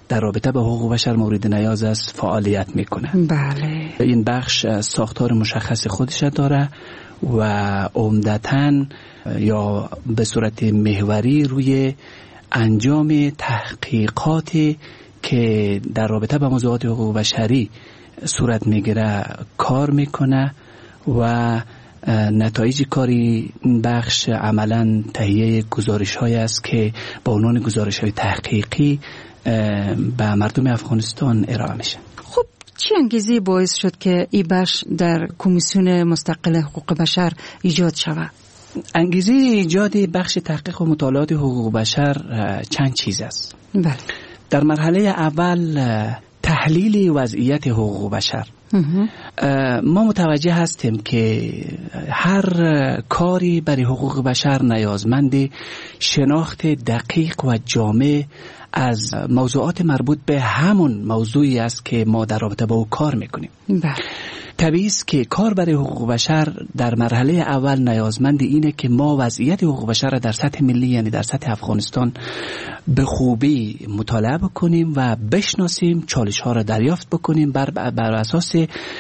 Speaker 22: در رابطه با حقوق بشر مورد نیاز است فعالیت میکنه.
Speaker 21: بله.
Speaker 22: این بخش ساختار مشخص خودش داره و عمدتاً یا به صورت محوری روی انجام تحقیقاتی که در رابطه با موضوعات حقوق بشری صورت میگیره کار میکنه و نتایج کاری این بخش عملا تهیه گزارش های است که با عنوان گزارش های تحقیقی به مردم افغانستان ارائه میشه.
Speaker 21: خب چه انگیزی باعث شد که این بخش در کمیسیون مستقل حقوق بشر ایجاد شود؟
Speaker 22: انگیزه ایجاد بخش تحقیق و مطالعات حقوق بشر چند چیز است.
Speaker 21: بله.
Speaker 22: در مرحله اول تحلیل وضعیت حقوق بشر. ما متوجه هستیم که هر کاری برای حقوق بشر نیازمند شناخت دقیق و جامع از موضوعات مربوط به همون موضوعی است که ما در رابطه با او کار میکنیم.
Speaker 21: بله.
Speaker 22: طبیعی است که کار برای حقوق بشر در مرحله اول نیازمند اینه که ما وضعیت حقوق بشر در سطح ملی یعنی در سطح افغانستان به خوبی مطالعه بکنیم و بشناسیم، چالش ها را دریافت بکنیم، بر, بر اساس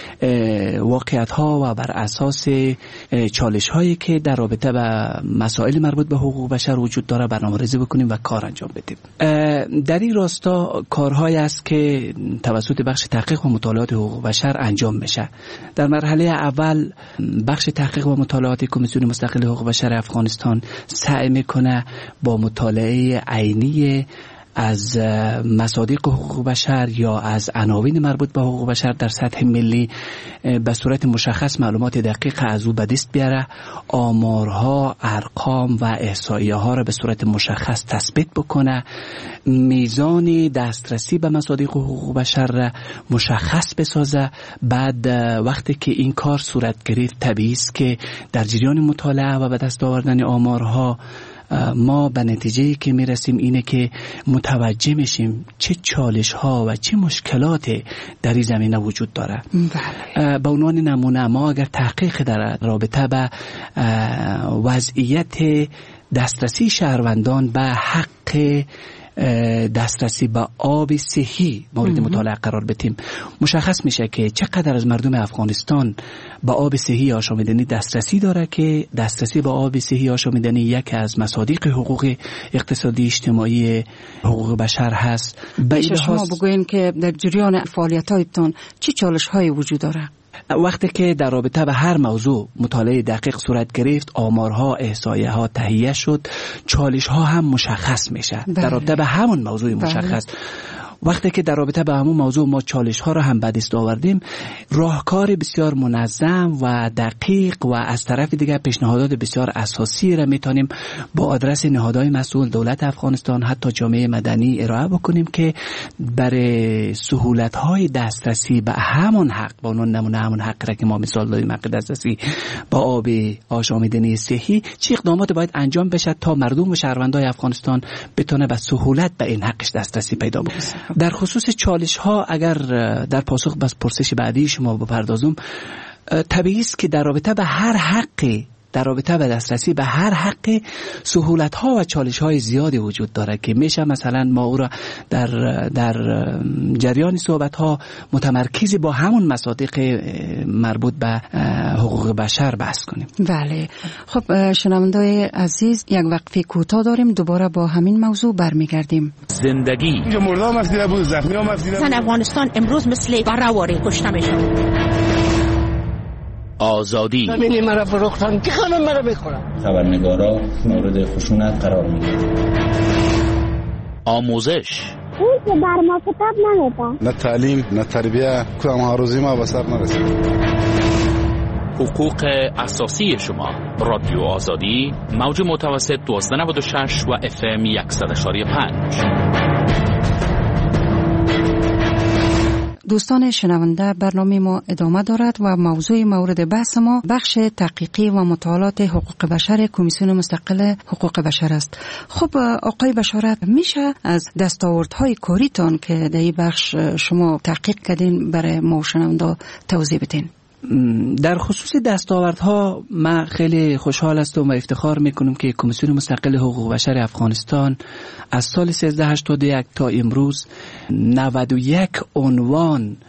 Speaker 22: واقعیت ها و بر اساس چالش هایی که در رابطه با مسائل مربوط به حقوق بشر وجود داره برنامه‌ریزی بکنیم و کار انجام بدیم. در این راستا کارهایی است که توسط بخش تحقیق و مطالعات حقوق بشر انجام میشه. در مرحله اول بخش تحقیق و مطالعات کمیسیون مستقل حقوق بشر افغانستان سعی میکنه با مطالعه عینی از مصادیق حقوق بشر یا از عناوین مربوط به حقوق بشر در سطح ملی به صورت مشخص معلومات دقیق از او به دست بیاره، آمارها، ارقام و احصایه ها را به صورت مشخص تثبیت بکنه، میزان دسترسی به مصادیق حقوق بشر را مشخص بسازه. بعد وقتی که این کار صورت گرفت طبیعی است که در جریان مطالعه و به دست آوردن آمارها ما به نتیجه‌ای که میرسیم اینه که متوجه میشیم چه چالش ها و چه مشکلات در این زمینه وجود داره.
Speaker 21: بله.
Speaker 22: به عنوان نمونه ما اگر تحقیق در رابطه به وضعیت دسترسی شهروندان به حق دسترسی به آب صحی مورد مطالعه قرار بدیم، مشخص میشه که چقدر از مردم افغانستان به آب صحی آشامیدنی دسترسی داره که دسترسی به آب صحی آشامیدنی یک از مصادیق حقوق اقتصادی اجتماعی حقوق بشر هست.
Speaker 21: به شما بگوین که در جریان فعالیت‌هایتان چه چالش‌هایی وجود داره؟
Speaker 22: وقتی که در رابطه به هر موضوع مطالعه دقیق صورت گرفت، آمارها، احصایه ها تهیه شد، چالش ها هم مشخص میشه. بله. در رابطه به همون موضوع مشخص. بله. وقتی که در رابطه به همون موضوع ما چالش ها را هم به دست آوردیم، راهکار بسیار منظم و دقیق و از طرف دیگر پیشنهادات بسیار اساسی را میتونیم با آدرس نهادهای مسئول دولت افغانستان حتی جامعه مدنی ارائه بکنیم که برای سهولت های دسترسی به همون حق، با اون نمونه همون حق را که ما مثال دادیم، حق دسترسی با آب آشامیدنی صحی، چه اقدامات باید انجام بشه تا مردم و شهروندان افغانستان بتونه به سهولت به این حقش دسترسی پیدا بکنه. در خصوص چالش ها اگر در پاسخ به پرسش بعدی شما بپردازم، طبیعی است که در رابطه به هر حقی در رابطه به دسترسی به هر حق سهولت ها و چالش های زیادی وجود داره که میشه مثلا ما او را در در جریان صحبت ها متمرکز با همون مصادیق مربوط به حقوق بشر بحث کنیم.
Speaker 21: بله. خب شنونده‌های عزیز، یک وقفه کوتاه داریم، دوباره با همین موضوع برمیگردیم.
Speaker 18: زندگی
Speaker 2: اینجا مردم مفیده بود، زخمی ها مفیده بود.
Speaker 3: افغانستان امروز مثل برآوری کشته میشه.
Speaker 18: آزادی
Speaker 2: زمینی مرا فروختن که خانم مرا بخورم.
Speaker 23: خبرنگارا مورد خشونت قرار میگیرن.
Speaker 18: آموزش
Speaker 8: اون که بر ما کتاب نمیده.
Speaker 2: نه تعلیم نه تربیه، کدام ها روزی ما به سر نرسید.
Speaker 18: حقوق اساسی شما. رادیو آزادی، موج متوسط دوازده نود و شش و اف ام صد و پنج.
Speaker 21: دوستان شنونده، برنامه ما ادامه دارد و موضوع مورد بحث ما بخش تحقیقی و مطالعات حقوق بشر کمیسیون مستقل حقوق بشر است. خب آقای بشارت، میشه از دستاوردهای کاریتان که در این بخش شما تحقیق کردین برای ما شنونده توضیح بدین؟
Speaker 22: در خصوص دستاوردها من خیلی خوشحال هستم و افتخار میکنم که کمیسیون مستقل حقوق بشر افغانستان از سال سیزده هشتاد و یک تا امروز نود و یک عنوان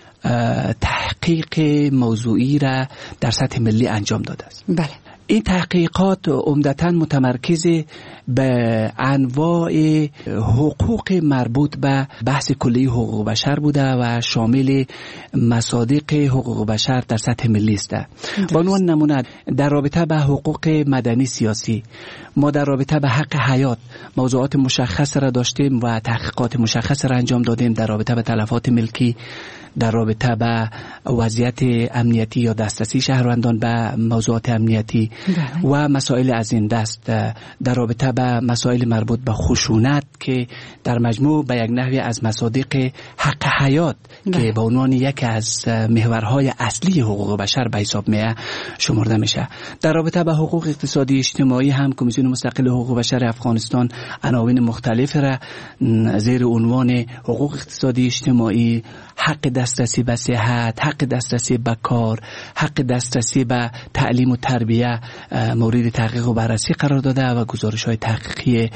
Speaker 22: تحقیق موضوعی را در سطح ملی انجام داده است.
Speaker 21: بله.
Speaker 22: این تحقیقات عمدتاً متمرکز به انواع حقوق مربوط به بحث کلی حقوق بشر بوده و شامل مصادیق حقوق بشر در سطح ملی است. به عنوان نمونه در رابطه به حقوق مدنی سیاسی ما در رابطه به حق حیات موضوعات مشخص را داشتیم و تحقیقات مشخص را انجام دادیم. در رابطه به تلفات ملکی، در رابطه به وضعیت امنیتی یا دسترسی شهروندان به موضوعات امنیتی و مسائل از این دست، در رابطه به مسائل مربوط به خشونت که در مجموع به یک نحوی از مصادیق حق حیات که به عنوان یک از محورهای اصلی حقوق بشر به حساب می شمرده میشه. در رابطه به حقوق اقتصادی اجتماعی هم کمیسیون مستقل حقوق بشر افغانستان عناوین مختلف را زیر عنوان حقوق اقتصادی اجتماعی، حق دسترسی به صحت، حق دسترسی به کار، حق دسترسی به تعلیم و تربیه مورد تحقیق و بررسی قرار داده و گزارش‌های تحقیقی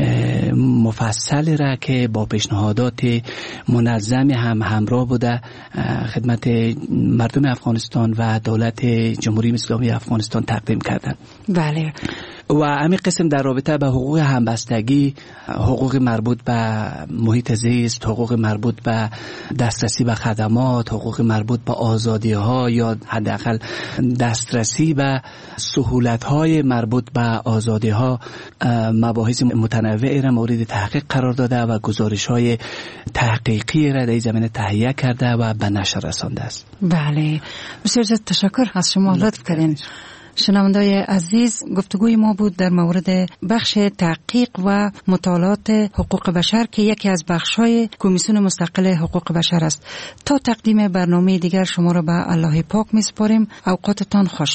Speaker 22: مفصل را که با پیشنهادات منظم هم همراه بوده خدمت مردم افغانستان و دولت جمهوری اسلامی افغانستان تقدیم کردند.
Speaker 21: بله.
Speaker 22: و همین قسم در رابطه به حقوق همبستگی، حقوق مربوط به محیط زیست، حقوق مربوط به دسترسی به خدمات، حقوق مربوط به آزادی ها یا حداقل دسترسی به سهولت های مربوط به آزادی ها، مباحث متنوعی را مورد تحقیق قرار داده و گزارش های تحقیقی را در این زمینه تهیه کرده و به نشر رسانده است.
Speaker 21: بله، بسیار زیاد تشکر از شما. لطف کردین. شنوندای عزیز، گفتگوی ما بود در مورد بخش تحقیق و مطالعات حقوق بشر که یکی از بخش‌های کمیسیون مستقل حقوق بشر است. تا تقدیم برنامه دیگر شما را به الله پاک می‌سپاریم. اوقاتتان خوش.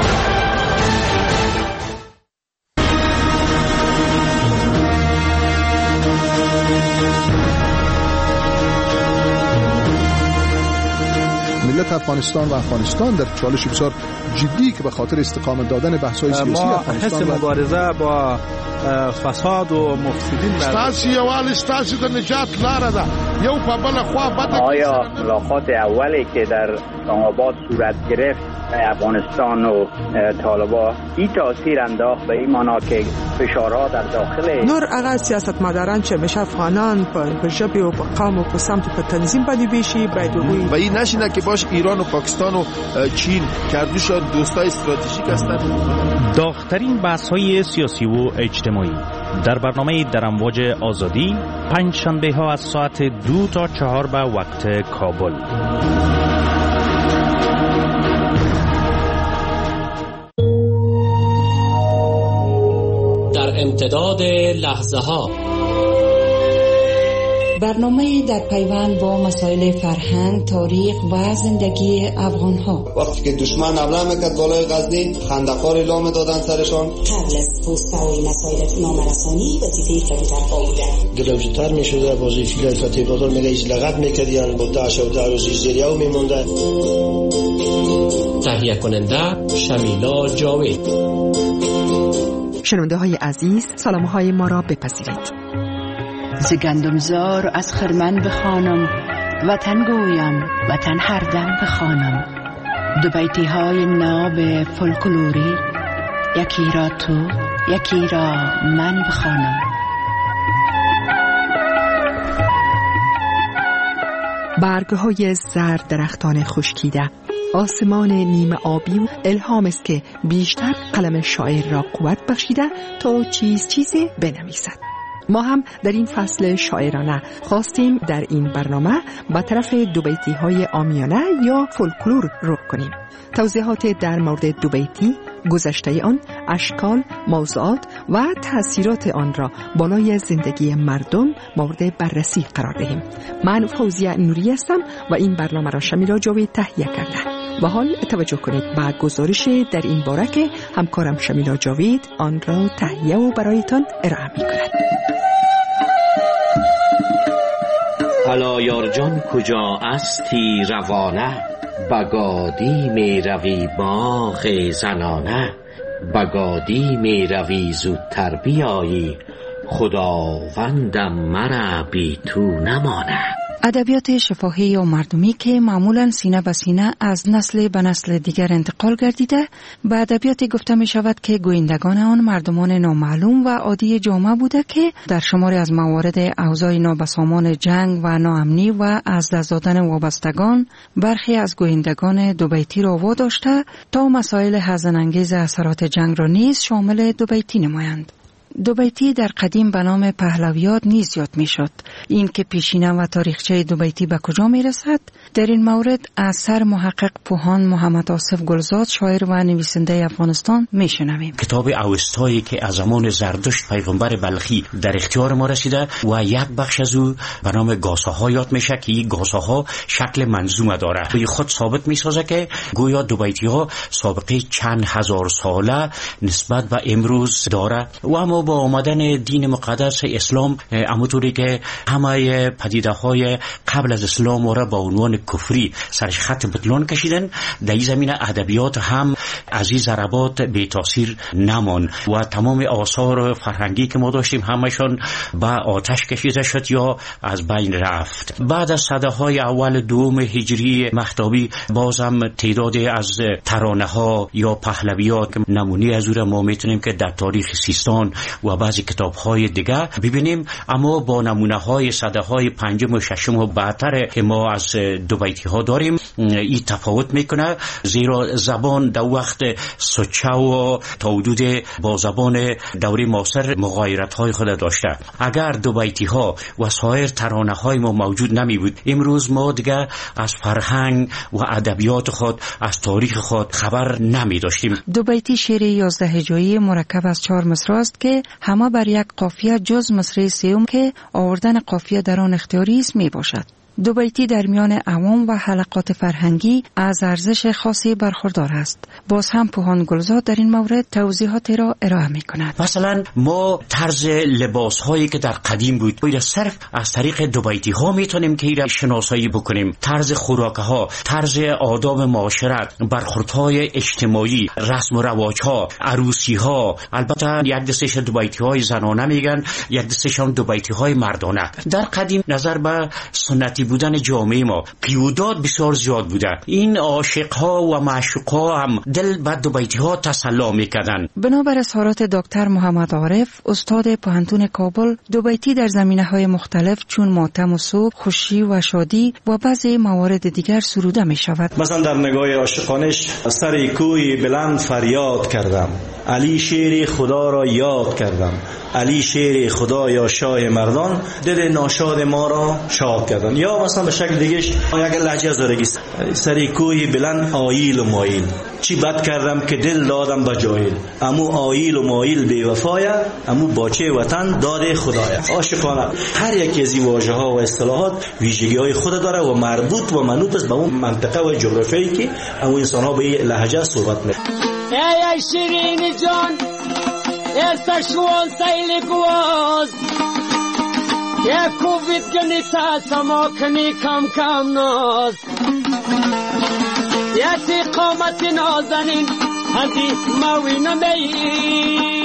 Speaker 5: ملت افغانستان و افغانستان در چالش بسیار جدی که به خاطر استقامت دادن بحث‌های سیاسی افغانستان
Speaker 6: ما حس مبارزه با فساد و مفسدین
Speaker 9: ستاسو یوال ستاسو د نجات لاره ده. یو په بل خوا بده.
Speaker 24: آیا ملاقات اولی که در اسلام‌آباد صورت گرفت افغانستان و طالبان این تاثیر انداخت به این معنا که فشارها در داخل
Speaker 25: نور هغه سیاستمداران چې مشه افغانان په ژبه او په قوم او په سمت په تنظیم باندې بشي باید وي
Speaker 9: و این نشینه که باش ایران و پاکستان و چین کردوش دوستای استراتژیک هستند.
Speaker 12: داغ‌ترین بحث‌های سیاسی و اجتماعی در برنامه در امواج آزادی پنج شنبه ها از ساعت دو تا چهار به وقت کابل.
Speaker 26: در امتداد لحظه ها
Speaker 21: برنامه در پیوند با مسائل فرهنگ، تاریخ و زندگی افغان ها.
Speaker 27: وقتی که دشمن حمله میکرد بالای غزنی خندق‌ها رو اعلام دادن سرشان.
Speaker 28: قبل از پست‌های مسائل نامرسانی وظیفه فریدرها بوده.
Speaker 29: گلوتر میشده وظیفه فتح بادر میگه ایش لغت میکردن با داعش و دعوی زیریو میمونده.
Speaker 26: تهیه کننده شمیلا جاوید.
Speaker 30: شنونده های عزیز، سلام های ما را بپذیرید.
Speaker 31: ز گندمزار از خرمن بخوانم، وطن گویم وطن هر دم بخوانم. دو بیتی های ناب فولکلوری، یکی را تو یکی را من بخوانم.
Speaker 30: برگ های زرد درختان خشکیده، آسمان نیمه آبی و الهام است که بیشتر قلم شاعر را قوت بخشیده تا چیز چیزی بنویسد. ما هم در این فصل شاعرانه خواستیم در این برنامه به طرف دو بیتی های عامیانه یا فولکلور رو کنیم. توضیحات در مورد دو بیتی، گذشته آن، اشکال، موضوعات و تأثیرات آن را بالای زندگی مردم مورد بررسی قرار دهیم. من فوزیه نوری هستم و این برنامه را شمیلا جاوید تهیه کرده. و حال توجه کنید به گزارش در این باره که همکارم شمیلا جاوید آن را تهیه و برایتان ارائه می کند.
Speaker 26: الا یار جان کجا استی روانه، بگادی می روی باغ زنانه، بگادی می روی زودتر بیایی، خداوندم مرا بی تو نمانه.
Speaker 21: ادبیات شفاهی یا مردمی که معمولا سینه به سینه از نسل به نسل دیگر انتقال گردیده، به ادبیاتی گفته می شود که گویندگان آن مردمان نامعلوم و عادی جامعه بوده که در شماری از موارد اوضاع نابسامان جنگ و ناامنی و از دست دادن وابستگان برخی از گویندگان دوبیتی را واداشته تا مسائل حزن انگیز اثرات جنگ را نیز شامل دوبیتی نمایند. دوبیتی در قدیم به نام پهلویات نیز یاد می شد. این که پیشینه و تاریخچه دوبیتی به کجا می رسد؟ در این مورد از سر محقق پوهان محمد آصف گلزاد، شاعر و نویسنده افغانستان می شنویم.
Speaker 1: کتاب اوستایی که از زمان زردشت پیغمبر بلخی در اختیار ما رسیده و یک بخش از او به نام گاساها یاد میشه که این گاساها شکل منظومه داره و خود ثابت می سازه که گویا دوبیتی ها سابقه چند هزار ساله نسبت به امروز داره و اما با آمدن دین مقدس اسلام همونطوری که همه پدیده های قبل از اسلام را با عنوان کفری سرش خط بطلان کشیدن، در این زمینه ادبیات هم از این ضربات بی تاثیر نمان و تمام آثار فرهنگی که ما داشتیم همشون با آتش کشیده شد یا از بین رفت. بعد از سده های اول دوم هجری مهتابی بازم تعدادی از ترانه ها یا پهلویات که نمونه از او ما میتونیم که در تاریخ سیستان و بعضی کتاب های دیگه ببینیم، اما با نمونه های صده های پنجم و ششم و بعدتر که ما از دوبیتی ها داریم این تفاوت میکنه، زیرا زبان در وقت سوچه و تا حدود با زبان دوری معاصر مغایرت های خود داشته. اگر دوبیتی ها و سایر ترانه های ما موجود نمی بود، امروز ما دیگه از فرهنگ و ادبیات خود از تاریخ خود خبر نمی داشتیم.
Speaker 21: دوبیتی شعر یازده هجایی مرکب از چهار مصرع است که همه بر یک قافیه جز مصرع سوم که آوردن قافیه در آن اختیاری است می باشد. دوبیتی در میان عوام و حلقات فرهنگی از ارزش خاصی برخوردار است. باز هم پوهان گلزاد در این مورد توضیحاتی را ارائه می کند.
Speaker 1: مثلا ما طرز لباس هایی که در قدیم بود باید صرف از طریق دوبیتی ها میتونیم که ایره شناسایی بکنیم. طرز خوراک ها، طرز آداب معاشرت، برخورد های اجتماعی، رسم و رواج ها، عروسی ها، البته یک دستش دوبیتی های زنانه میگن، یک دستش هم دوبیتی های مردانه. در قدیم نظر به سنتی بودن جامعه ما پیودات بسیار زیاد بوده. این عاشق ها و معشوق ها هم دل به دوبیتی ها تسلا میکردن.
Speaker 21: بنابر اظهارات دکتر محمد عارف استاد پوهنتون کابل، دوبیتی در زمینه های مختلف چون ماتم و سوگ، خوشی و شادی و بعضی موارد دیگر سروده می شود.
Speaker 4: مثلا در نگاه عاشقانش سر کوی بلند فریاد کردم، علی شیر خدا را یاد کردم، علی شیر خدا یا شاه مردان، دل ناشاد ما را شاد کردن. یا مثلا به شکل دیگه یک لهجه زارگی، سر کوی بلند آیل و مایل، چی بد کردم که دل دادم به جاهل، امو آیل و مایل بی وفایه، امو باچه وطن داده خدایه. عاشقانه هر یکی از این واژه ها و اصطلاحات ویژگی های خود داره و مربوط و منوط است به اون منطقه و جغرافیایی که امو انسان ها به این لهجه صحبت میکنن.
Speaker 7: ای شیرین جان استشوان سیل گواز، یک کووید گنیتا سما کنی کم کم ناز، یک قامت نازنین هدی موی نمی.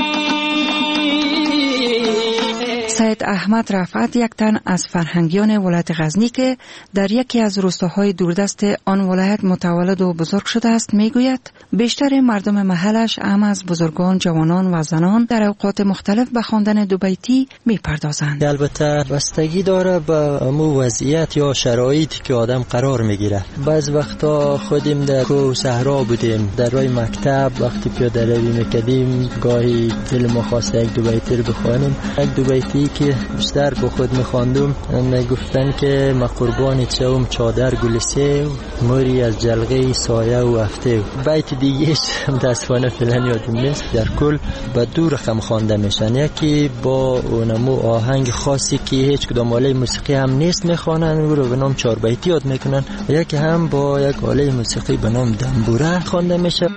Speaker 21: سید احمد رفعت یک تن از فرهنگیان ولایت غزنی که در یکی از روستاهای دوردست آن ولایت متولد و بزرگ شده است میگوید بیشتر مردم محلش هم از بزرگان، جوانان و زنان در اوقات مختلف به خواندن دوبیتی میپردازند.
Speaker 10: البته بستگی داره به مو وضعیت یا شرایطی که آدم قرار میگیره. بعض وقتا خودیم در کوه و صحرا بودیم، در راه مکتب وقتی پیاده روی میکردیم گاهی دل ما خواست یک دوبیتی رو بخوانیم. یک دوبیتی که بیشتر با خود میخواندم میگفتن که ما قربان چوم چادر گلسه موری از جلغه سایه و هفته. بیت دیگهش متاسفانه فعلا یادم نیست. در کل با دو رقم خوانده میشن، یکی با اونمو آهنگ خاصی که هیچ کدام آله موسیقی هم نیست میخوانن او رو به نام چهار بیتی یاد میکنن، و یکی هم با یک آله موسیقی به نام دنبوره خوانده میشه.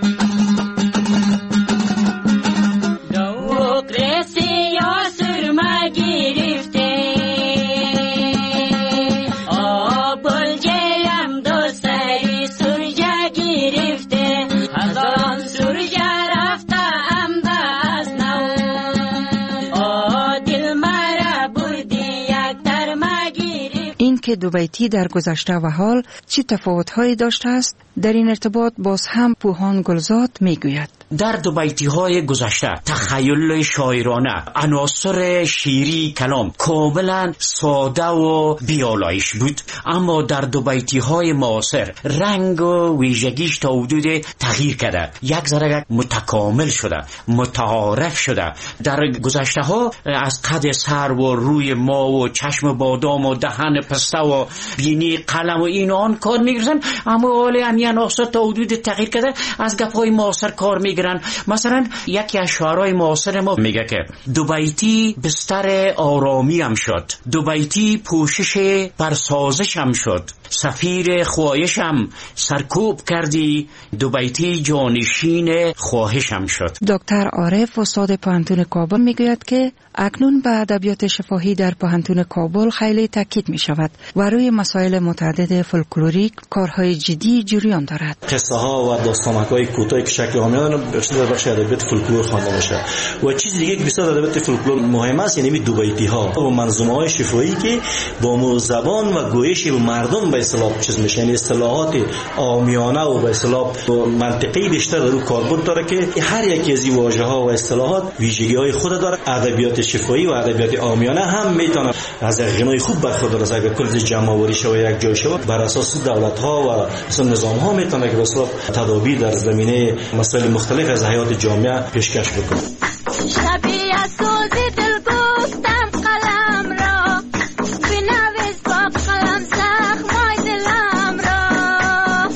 Speaker 21: که دوبیتی در گذشته و حال چه تفاوت‌هایی داشته است، در این ارتباط باز هم پوهان گلزاد میگوید.
Speaker 1: در دوبیتی های گذشته تخیل شاعرانه، عناصر شیری کلام کاملا ساده و بیالایش بود، اما در دوبیتی های معاصر رنگ و ویژگیش تا حدود تغییر کرده، یک ذره متکامل شده، متعارف شده. در گذشته ها از قد سر و روی ما و چشم بادام و دهن پسته و بینی قلم و این آن کار میگرزن، اما حالی همی عناصر تا حدود تغییر کرده، از گپ‌های معاصر کار میگیرن. مثلا یکی از شاعرای معاصر ما میگه که دوبیتی بستر آرامی هم شد، دوبیتی پوشش پرسازش هم شد، سفیر خواهش هم سرکوب کردی، دوبیتی جانشین خواهش هم شد.
Speaker 21: دکتر عارف استاد پوهنتون کابل میگوید که اکنون به ادبیات شفاهی در پوهنتون کابل خیلی تاکید می شود و روی مسائل متعدد فولکلوریک کارهای جدی جریان دارد.
Speaker 4: قصه ها و داستانک‌های کوتاهی که شکل عامیانه بیشتر بخش ادبیات فولکلور خوانده میشه. و چیز دیگه که بسیار ادبیات فولکلور مهم است یعنی دوبیتی ها و منظومه های شفاهی که با زبان و گویش مردم به اصطلاح چیز میشه، یعنی اصطلاحات عامیانه و به اصطلاح منطقی بیشتر در کاربرد داره که هر یک از این واژه ها و اصطلاحات ویژگی های خود داره. ادبیات شفاهی و ادبیات عامیانه هم میتونه از غنای خوب برخوردار از اگر کل جمع آوری شود یک جای شود، بر اساس دولت ها و اصلا نظام ها میتونه که به اصطلاح تدابیر در زمینه مسائل مختلف از حیات جامعه پیشکش بکنه.
Speaker 3: شبیه سوزی دل گفتم قلم را بنویس با قلم زخمای دلم را،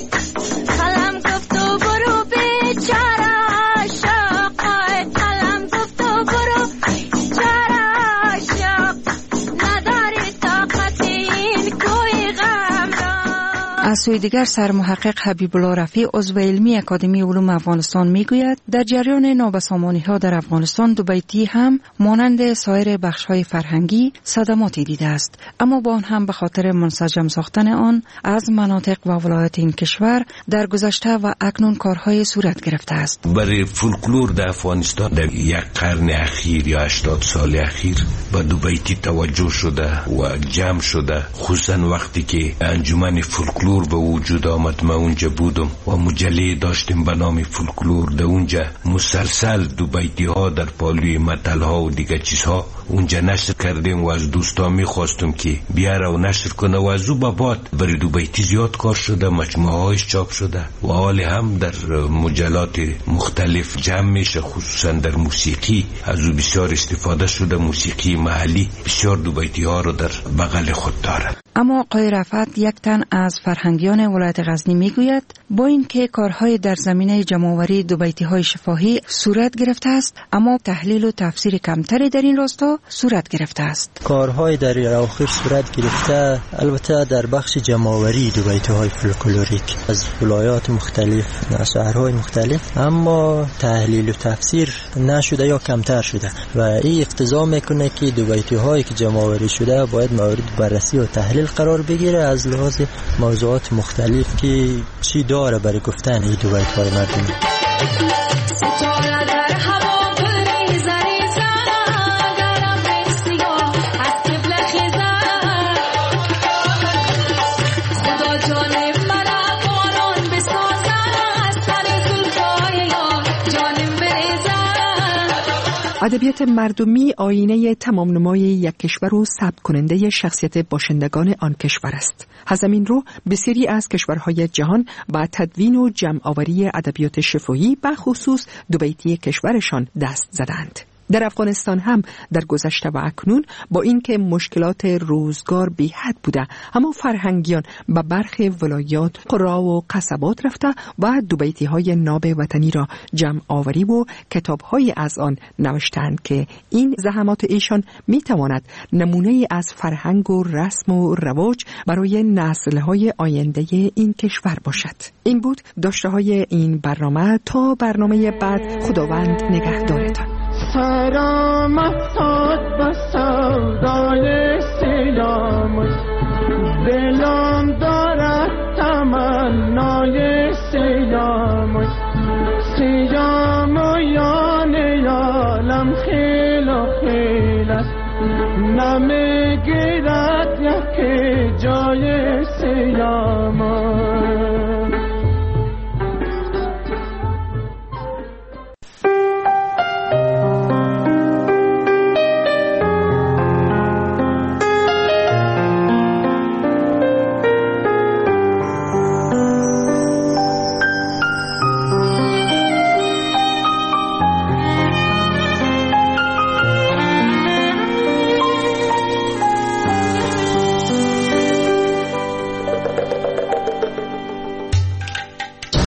Speaker 3: قلم گفت و برو بیچاره عاشق، قلم گفت و برو بیچاره عاشق، نداری طاقت این کوی غم را.
Speaker 21: از سوی دیگر سرمحقق حبیب الله رفیع عضو علمی اکادمی علوم افغانستان میگوید در جریان نابسامانی ها در افغانستان دوبیتی هم مانند سایر بخش های فرهنگی صدماتی دیده است، اما با آن هم به خاطر منسجم ساختن آن از مناطق و ولایات این کشور در گذشته و اکنون کارهای صورت گرفته است.
Speaker 8: برای فولکلور در افغانستان در یک قرن اخیر یا هشتاد سال اخیر به دوبیتی توجه شده و جمع شده، خصوصا وقتی که انجمن فولکلور به وجود آمد. ما اونجا بودم و مجله داشتیم به نام فولکلور، در اونجا مسلسل دوبیتی ها در پالوی متل ها و دیگه چیزها اونجا نشر کردیم و از دوستان میخواستم که بیاره و نشر کنه و از او به بعد برای دوبیتی زیاد کار شده، مجموعه هایش چاپ شده و حال هم در مجلات مختلف جمع میشه، خصوصا در موسیقی از او بسیار استفاده شده. موسیقی محلی بسیار دوبیتی ها رو در بغل خود داره.
Speaker 21: اما آقای رفعت یک تن از فرهنگیان ولایت غزنی میگوید با اینکه کارهای در زمینه جمع‌آوری دوبیتی‌های شفاهی صورت گرفته است، اما تحلیل و تفسیر کمتری در این راستا صورت گرفته است.
Speaker 10: کارهای در این اواخر صورت گرفته البته در بخش جمع‌آوری دوبیتی‌های فولکلوریک از ولایات مختلف، شهرهای مختلف، اما تحلیل و تفسیر نشده یا کمتر شده و این اقتضا میکنه که دوبیتی‌هایی که جمع‌آوری شده باید مورد بررسی و تحلیل قرار بگیره از لحاظ موضوعات مختلف که چی داره برای گفتن این دوبیت‌های مردمی.
Speaker 30: ادبیات مردمی آینه تمام نمای یک کشور و ثبت کننده شخصیت باشندگان آن کشور است. از همین رو بسیاری از کشورهای جهان با تدوین و جمع آوری ادبیات شفاهی به خصوص دوبیتی کشورشان دست زدند. در افغانستان هم در گذشته و اکنون با اینکه مشکلات روزگار بی حد بوده، اما فرهنگیان به برخی ولایات، قرا و قصبات رفته و دوبیتی های ناب وطنی را جمع آوری و کتاب های از آن نوشتند که این زحمات ایشان می تواند نمونه از فرهنگ و رسم و رواج برای نسل های آینده این کشور باشد. این بود داشته های این برنامه. تا برنامه بعد، خداوند نگهدارتان.
Speaker 7: سرام افتاد با سودای سیلامش دلم